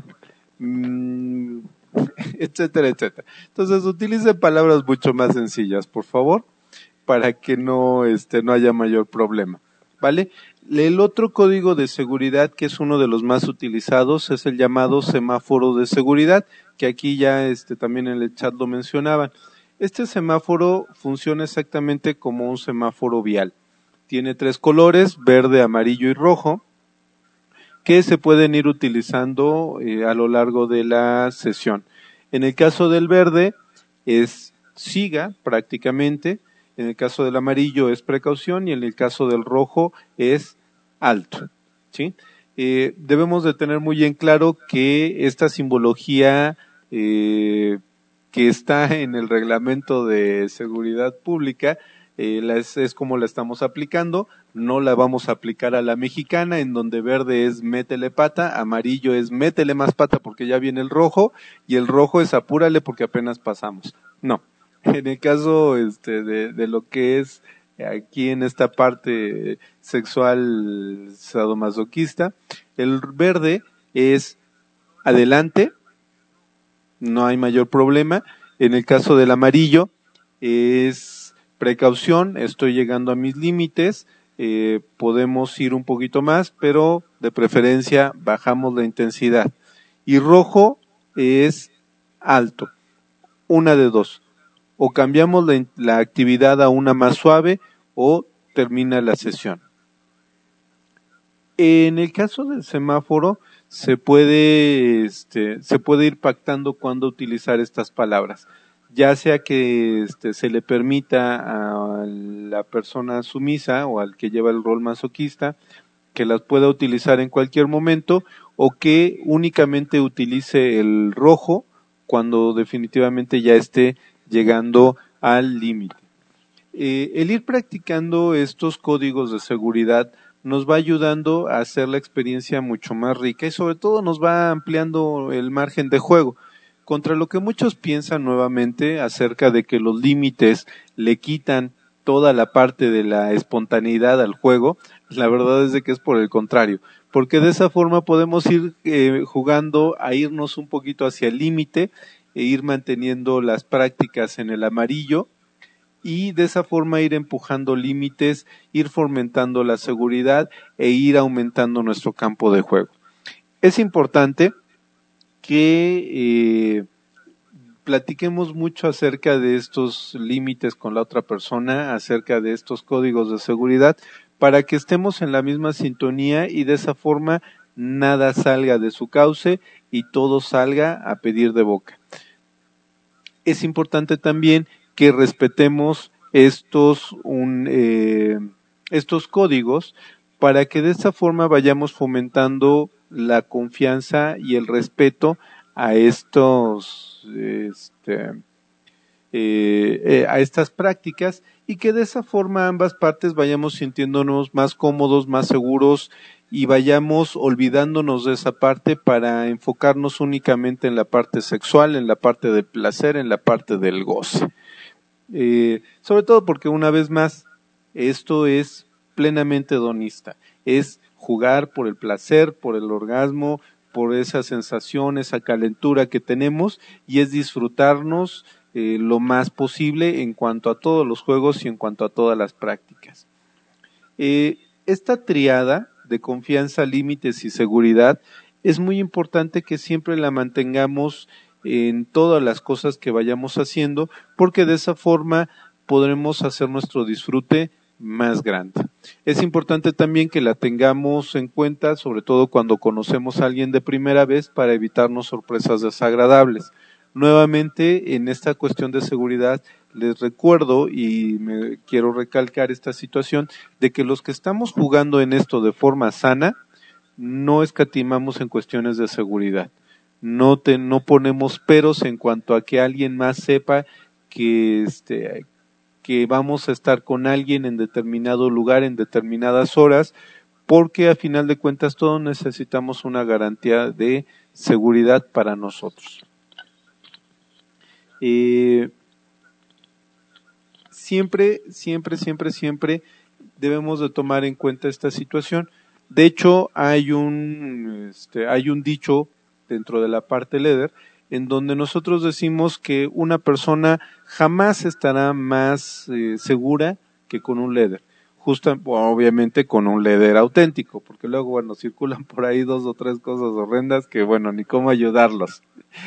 etcétera, etcétera. Entonces utilice palabras mucho más sencillas, por favor, para que no haya mayor problema, ¿vale? El otro código de seguridad, que es uno de los más utilizados, es el llamado semáforo de seguridad, que aquí ya también en el chat lo mencionaban. Este semáforo funciona exactamente como un semáforo vial. Tiene 3 colores, verde, amarillo y rojo, que se pueden ir utilizando a lo largo de la sesión. En el caso del verde es siga prácticamente, en el caso del amarillo es precaución y en el caso del rojo es alto, ¿sí? Debemos de tener muy en claro que esta simbología que está en el reglamento de seguridad pública es como la estamos aplicando. No la vamos a aplicar a la mexicana, en donde verde es métele pata, amarillo es métele más pata porque ya viene el rojo, y el rojo es apúrale porque apenas pasamos. No, en el caso de lo que es aquí en esta parte sexual sadomasoquista, el verde es adelante, no hay mayor problema. En el caso del amarillo es precaución, estoy llegando a mis límites, podemos ir un poquito más, pero de preferencia bajamos la intensidad. Y rojo es alto, una de dos, o cambiamos la actividad a una más suave o termina la sesión. En el caso del semáforo se puede ir pactando cuándo utilizar estas palabras, ya sea que se le permita a la persona sumisa o al que lleva el rol masoquista que las pueda utilizar en cualquier momento, o que únicamente utilice el rojo cuando definitivamente ya esté llegando al límite. El ir practicando estos códigos de seguridad nos va ayudando a hacer la experiencia mucho más rica y sobre todo nos va ampliando el margen de juego. Contra lo que muchos piensan nuevamente acerca de que los límites le quitan toda la parte de la espontaneidad al juego, la verdad es de que es por el contrario, porque de esa forma podemos ir jugando a irnos un poquito hacia el límite e ir manteniendo las prácticas en el amarillo y de esa forma ir empujando límites, ir fomentando la seguridad e ir aumentando nuestro campo de juego. Es importante que platiquemos mucho acerca de estos límites con la otra persona, acerca de estos códigos de seguridad, para que estemos en la misma sintonía y de esa forma nada salga de su cauce y todo salga a pedir de boca. Es importante también que respetemos estos códigos para que de esta forma vayamos fomentando la confianza y el respeto a estas prácticas y que de esa forma ambas partes vayamos sintiéndonos más cómodos, más seguros y vayamos olvidándonos de esa parte para enfocarnos únicamente en la parte sexual, en la parte del placer, en la parte del goce. Sobre todo porque una vez más, esto es plenamente hedonista, es jugar por el placer, por el orgasmo, por esa sensación, esa calentura que tenemos y es disfrutarnos lo más posible en cuanto a todos los juegos y en cuanto a todas las prácticas. Esta triada de confianza, límites y seguridad es muy importante que siempre la mantengamos en todas las cosas que vayamos haciendo porque de esa forma podremos hacer nuestro disfrute más grande. Es importante también que la tengamos en cuenta, sobre todo cuando conocemos a alguien de primera vez para evitarnos sorpresas desagradables. Nuevamente, en esta cuestión de seguridad, les recuerdo y me quiero recalcar esta situación de que los que estamos jugando en esto de forma sana, no escatimamos en cuestiones de seguridad. No ponemos peros en cuanto a que alguien más sepa que vamos a estar con alguien en determinado lugar, en determinadas horas, porque a final de cuentas todos necesitamos una garantía de seguridad para nosotros. Siempre debemos de tomar en cuenta esta situación. De hecho, hay un dicho dentro de la parte LEDER en donde nosotros decimos que una persona jamás estará más segura que con un LEDER. Obviamente con un LEDER auténtico, porque luego, bueno, circulan por ahí 2 o 3 cosas horrendas que, bueno, ni cómo ayudarlos.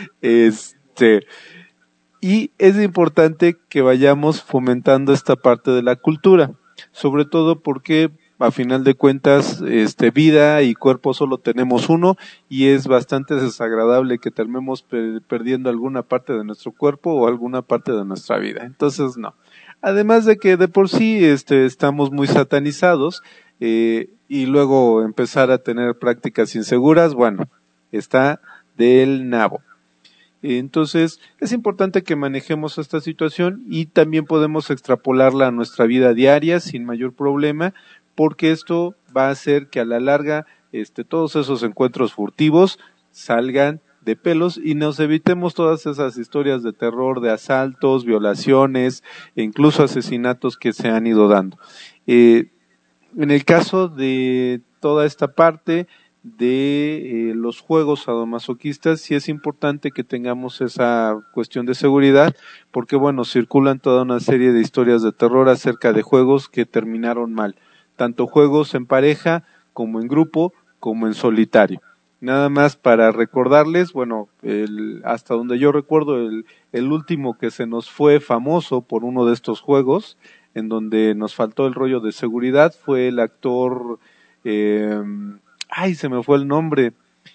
Y es importante que vayamos fomentando esta parte de la cultura, sobre todo porque a final de cuentas, vida y cuerpo solo tenemos uno y es bastante desagradable que terminemos perdiendo alguna parte de nuestro cuerpo o alguna parte de nuestra vida. Entonces, no. Además de que de por sí estamos muy satanizados y luego empezar a tener prácticas inseguras, bueno, está del nabo. Entonces, es importante que manejemos esta situación y también podemos extrapolarla a nuestra vida diaria sin mayor problema, porque esto va a hacer que a la larga todos esos encuentros furtivos salgan de pelos y nos evitemos todas esas historias de terror, de asaltos, violaciones e incluso asesinatos que se han ido dando. En el caso de toda esta parte de los juegos sadomasoquistas, sí es importante que tengamos esa cuestión de seguridad, porque bueno, circulan toda una serie de historias de terror acerca de juegos que terminaron mal, tanto juegos en pareja, como en grupo, como en solitario. Nada más para recordarles, bueno, hasta donde yo recuerdo, el último que se nos fue famoso por uno de estos juegos, en donde nos faltó el rollo de seguridad, fue el actor, se me fue el nombre,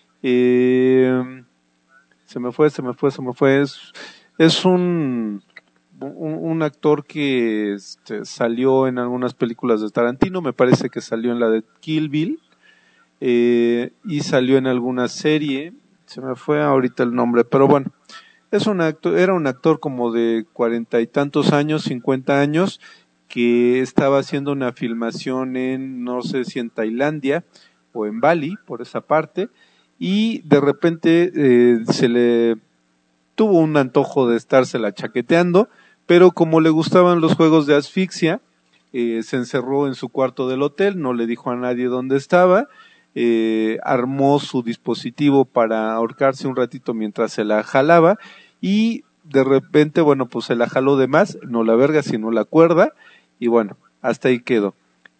se me fue, es un actor que salió en algunas películas de Tarantino, me parece que salió en la de Kill Bill, y salió en alguna serie, se me fue ahorita el nombre, pero bueno, era un actor como de 40 y tantos años, 50 años, que estaba haciendo una filmación en, no sé si en Tailandia o en Bali, por esa parte, y de repente se le tuvo un antojo de estársela chaqueteando, pero como le gustaban los juegos de asfixia, se encerró en su cuarto del hotel, no le dijo a nadie dónde estaba, armó su dispositivo para ahorcarse un ratito mientras se la jalaba y de repente, bueno, pues se la jaló de más, no la verga, sino la cuerda, y bueno, hasta ahí quedó.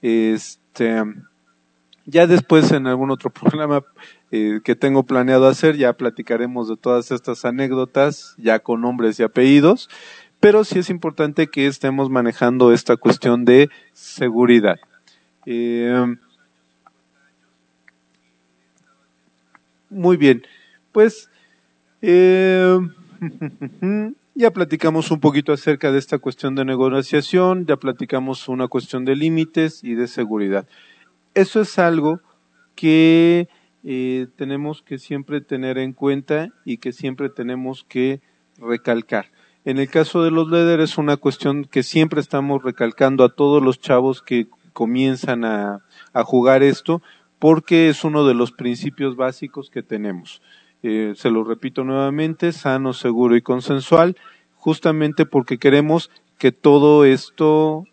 Ya después en algún otro programa que tengo planeado hacer, ya platicaremos de todas estas anécdotas, ya con nombres y apellidos, pero sí es importante que estemos manejando esta cuestión de seguridad. Muy bien, pues ya platicamos un poquito acerca de esta cuestión de negociación, ya platicamos una cuestión de límites y de seguridad. Eso es algo que tenemos que siempre tener en cuenta y que siempre tenemos que recalcar. En el caso de los LEDER es una cuestión que siempre estamos recalcando a todos los chavos que comienzan a jugar esto, porque es uno de los principios básicos que tenemos. Se lo repito nuevamente, sano, seguro y consensual, justamente porque queremos que todo esto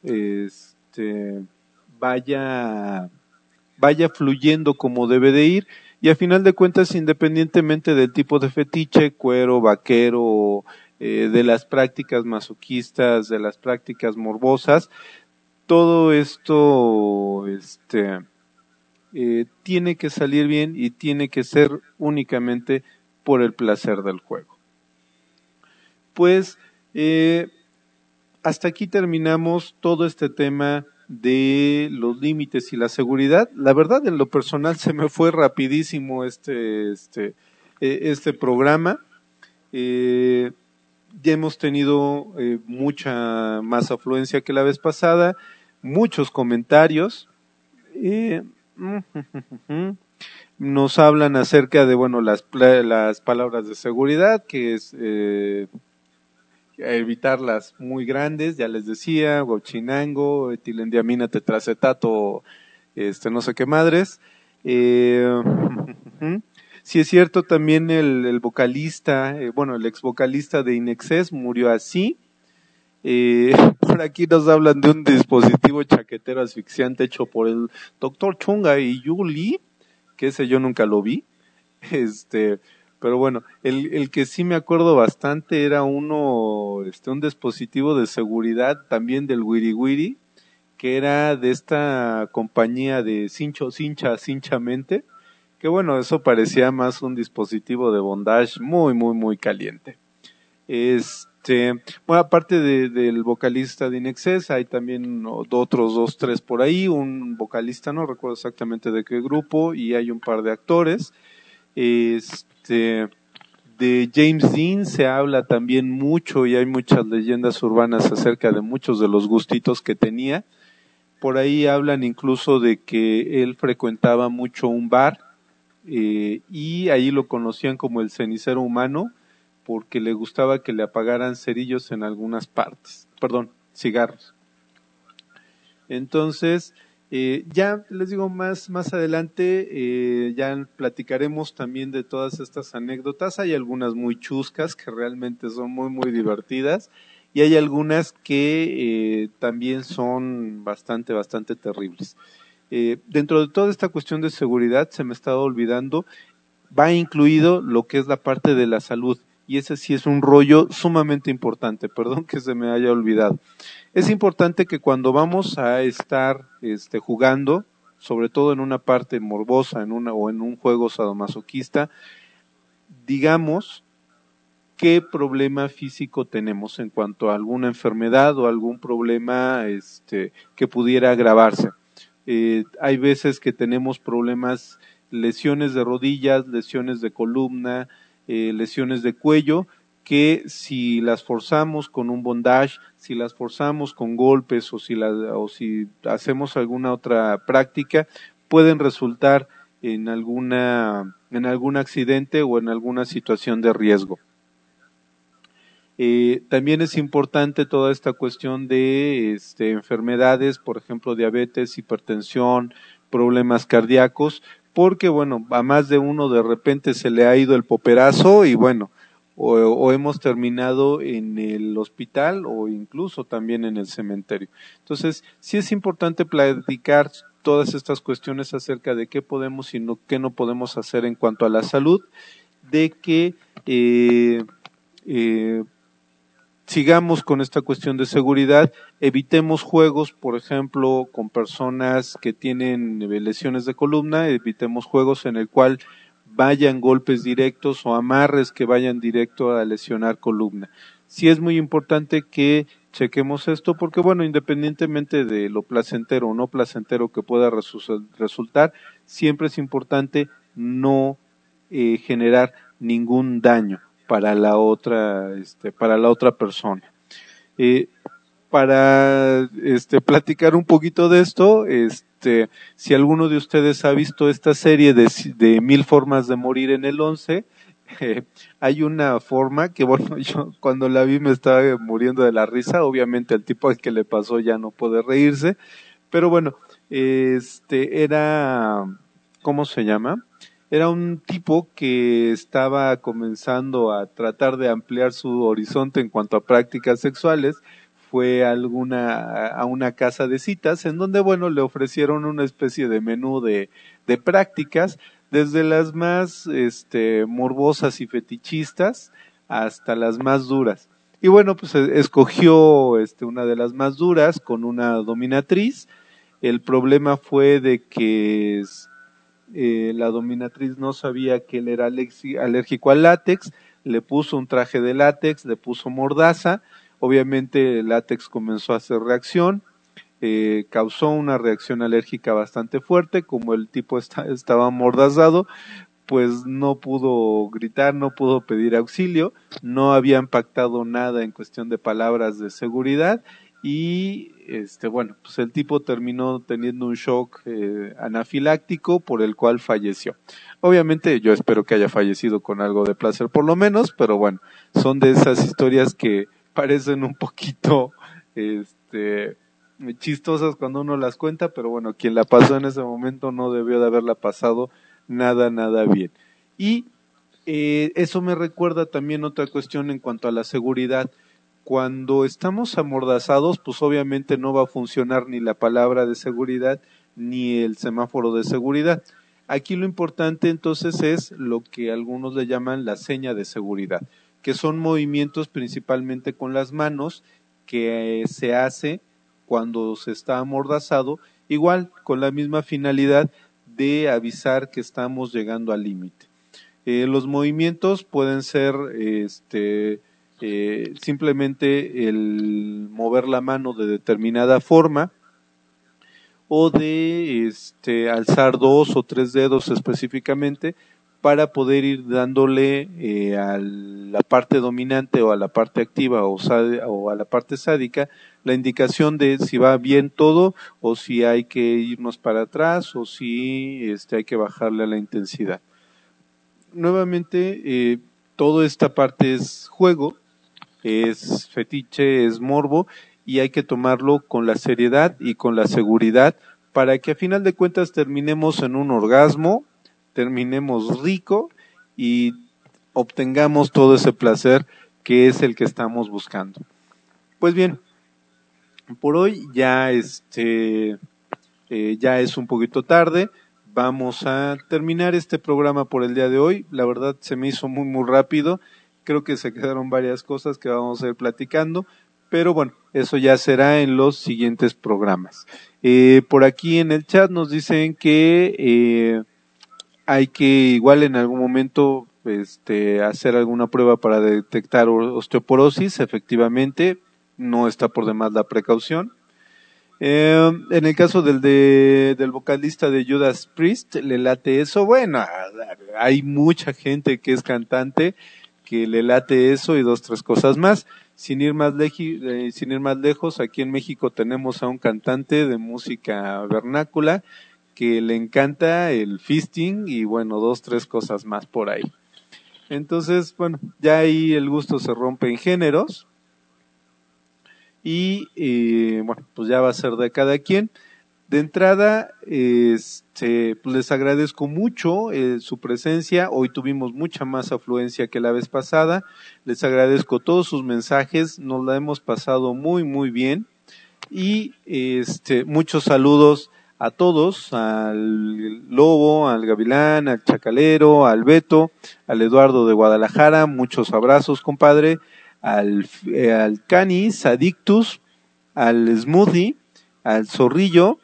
vaya fluyendo como debe de ir, y a final de cuentas, independientemente del tipo de fetiche, cuero, vaquero, de las prácticas masoquistas, de las prácticas morbosas, todo esto tiene que salir bien y tiene que ser únicamente por el placer del juego. Pues hasta aquí terminamos todo este tema de los límites y la seguridad. La verdad, en lo personal se me fue rapidísimo este programa. Ya hemos tenido mucha más afluencia que la vez pasada, muchos comentarios. Nos hablan acerca de, bueno, las palabras de seguridad, que es evitar las muy grandes, ya les decía, gochinango, etilendiamina, tetracetato, no sé qué madres. Sí es cierto, también el vocalista, el ex vocalista de Inexcess murió así. Por aquí nos hablan de un dispositivo chaquetero asfixiante hecho por el Dr. Chunga y Yuli, que ese yo nunca lo vi. Pero bueno, el que sí me acuerdo bastante era un dispositivo de seguridad también del Wiri Wiri, que era de esta compañía de Cinchamente, que bueno, eso parecía más un dispositivo de bondage muy, muy, muy caliente. Bueno, aparte del vocalista de Inexcess, hay también otros 2, 3 por ahí, un vocalista, no recuerdo exactamente de qué grupo, y hay un par de actores. De James Dean se habla también mucho y hay muchas leyendas urbanas acerca de muchos de los gustitos que tenía. Por ahí hablan incluso de que él frecuentaba mucho un bar y ahí lo conocían como el cenicero humano, porque le gustaba que le apagaran cerillos en algunas partes, cigarros. Entonces, ya les digo más adelante, ya platicaremos también de todas estas anécdotas. Hay algunas muy chuscas que realmente son muy, muy divertidas, y hay algunas que también son bastante, bastante terribles. Dentro de toda esta cuestión de seguridad, se me estaba olvidando, va incluido lo que es la parte de la salud, y ese sí es un rollo sumamente importante, perdón que se me haya olvidado. Es importante que cuando vamos a estar jugando, sobre todo en una parte morbosa, o en un juego sadomasoquista, digamos qué problema físico tenemos en cuanto a alguna enfermedad o algún problema que pudiera agravarse. Hay veces que tenemos problemas, lesiones de rodillas, lesiones de columna, lesiones de cuello, que si las forzamos con un bondage, si las forzamos con golpes o si hacemos alguna otra práctica, pueden resultar en algún accidente o en alguna situación de riesgo. También es importante toda esta cuestión de enfermedades, por ejemplo diabetes, hipertensión, problemas cardíacos, porque bueno, a más de uno de repente se le ha ido el poperazo y bueno, o hemos terminado en el hospital o incluso también en el cementerio. Entonces, sí es importante platicar todas estas cuestiones acerca de qué podemos y qué no podemos hacer en cuanto a la salud, de que sigamos con esta cuestión de seguridad, evitemos juegos, por ejemplo, con personas que tienen lesiones de columna, evitemos juegos en el cual vayan golpes directos o amarres que vayan directo a lesionar columna. Sí es muy importante que chequemos esto porque, bueno, independientemente de lo placentero o no placentero que pueda resultar, siempre es importante no generar ningún daño para la otra persona. Para platicar un poquito de esto, si alguno de ustedes ha visto esta serie de 1000 formas de morir en el 11, hay una forma que, bueno, yo cuando la vi me estaba muriendo de la risa. Obviamente el tipo al que le pasó ya no puede reírse, pero bueno, era, ¿cómo se llama? Era un tipo que estaba comenzando a tratar de ampliar su horizonte en cuanto a prácticas sexuales. Fue a una casa de citas en donde, bueno, le ofrecieron una especie de menú de prácticas, desde las más morbosas y fetichistas hasta las más duras. Y bueno, pues escogió una de las más duras con una dominatriz. El problema fue de que la dominatriz no sabía que él era alérgico al látex, le puso un traje de látex, le puso mordaza. Obviamente el látex comenzó a hacer reacción, causó una reacción alérgica bastante fuerte. Como el tipo estaba amordazado, pues no pudo gritar, no pudo pedir auxilio, no habían pactado nada en cuestión de palabras de seguridad y bueno, pues el tipo terminó teniendo un shock anafiláctico por el cual falleció. Obviamente yo espero que haya fallecido con algo de placer por lo menos, pero bueno, son de esas historias que parecen un poquito chistosas cuando uno las cuenta, pero bueno, quien la pasó en ese momento no debió de haberla pasado nada bien. Y eso me recuerda también otra cuestión en cuanto a la seguridad. Cuando estamos amordazados, pues obviamente no va a funcionar ni la palabra de seguridad ni el semáforo de seguridad. Aquí lo importante entonces es lo que algunos le llaman la seña de seguridad, que son movimientos principalmente con las manos que se hace cuando se está amordazado, igual con la misma finalidad de avisar que estamos llegando al límite. Los movimientos pueden ser simplemente el mover la mano de determinada forma o de alzar 2 o 3 dedos específicamente para poder ir dándole a la parte dominante o a la parte activa o a la parte sádica la indicación de si va bien todo o si hay que irnos para atrás o si hay que bajarle a la intensidad. Nuevamente, toda esta parte es juego, es fetiche, es morbo y hay que tomarlo con la seriedad y con la seguridad para que a final de cuentas terminemos en un orgasmo, terminemos rico y obtengamos todo ese placer que es el que estamos buscando. Pues bien, por hoy ya ya es un poquito tarde. Vamos a terminar este programa por el día de hoy. La verdad se me hizo muy rápido. Creo que se quedaron varias cosas que vamos a ir platicando, pero bueno, eso ya será en los siguientes programas. Por aquí en el chat nos dicen que hay que igual en algún momento hacer alguna prueba para detectar osteoporosis. Efectivamente, no está por demás la precaución. En el caso del vocalista de Judas Priest, ¿le late eso? Bueno, hay mucha gente que es cantante que le late eso y 2, 3 cosas más. Sin ir más lejos, aquí en México tenemos a un cantante de música vernácula que le encanta el fisting y bueno, 2, 3 cosas más por ahí. Entonces, bueno, ya ahí el gusto se rompe en géneros. Y bueno, pues ya va a ser de cada quien. De entrada, pues les agradezco mucho su presencia. Hoy tuvimos mucha más afluencia que la vez pasada. Les agradezco todos sus mensajes, nos la hemos pasado muy bien. Y muchos saludos a todos, al Lobo, al Gavilán, al Chacalero, al Beto, al Eduardo de Guadalajara, muchos abrazos, compadre, al Canis, a Dictus, al Smoothie, al Zorrillo,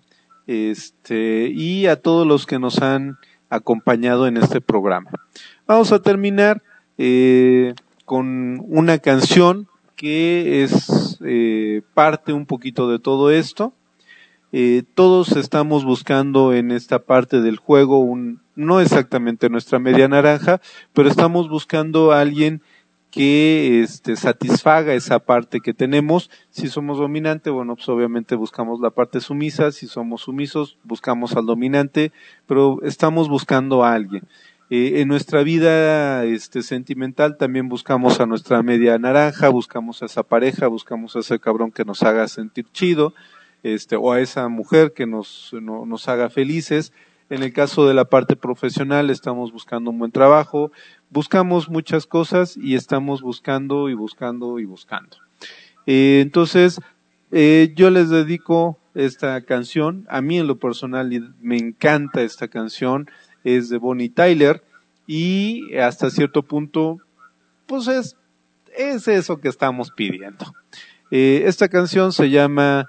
y a todos los que nos han acompañado en este programa. Vamos a terminar con una canción que es parte un poquito de todo esto. Todos estamos buscando en esta parte del juego no exactamente nuestra media naranja, pero estamos buscando a alguien que satisfaga esa parte que tenemos. Si somos dominante, bueno, pues obviamente buscamos la parte sumisa. Si somos sumisos, buscamos al dominante, pero estamos buscando a alguien. En nuestra vida sentimental también buscamos a nuestra media naranja, buscamos a esa pareja, buscamos a ese cabrón que nos haga sentir chido, o a esa mujer que nos haga felices. En el caso de la parte profesional, estamos buscando un buen trabajo, buscamos muchas cosas y estamos buscando y buscando y buscando. Entonces, yo les dedico esta canción. A mí en lo personal me encanta esta canción. Es de Bonnie Tyler y hasta cierto punto, pues es eso que estamos pidiendo. Esta canción se llama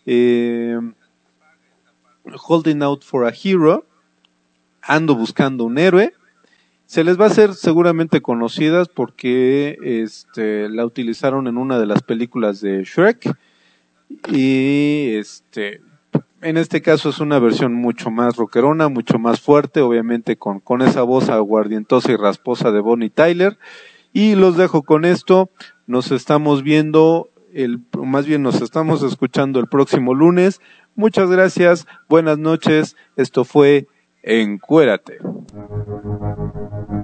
Holding Out for a Hero, ando buscando un héroe. Se les va a hacer seguramente conocidas porque la utilizaron en una de las películas de Shrek y en este caso es una versión mucho más rockerona, mucho más fuerte, obviamente con esa voz aguardientosa y rasposa de Bonnie Tyler. Y los dejo con esto. Nos estamos viendo, nos estamos escuchando el próximo lunes. Muchas gracias, buenas noches. Esto fue Encuérate.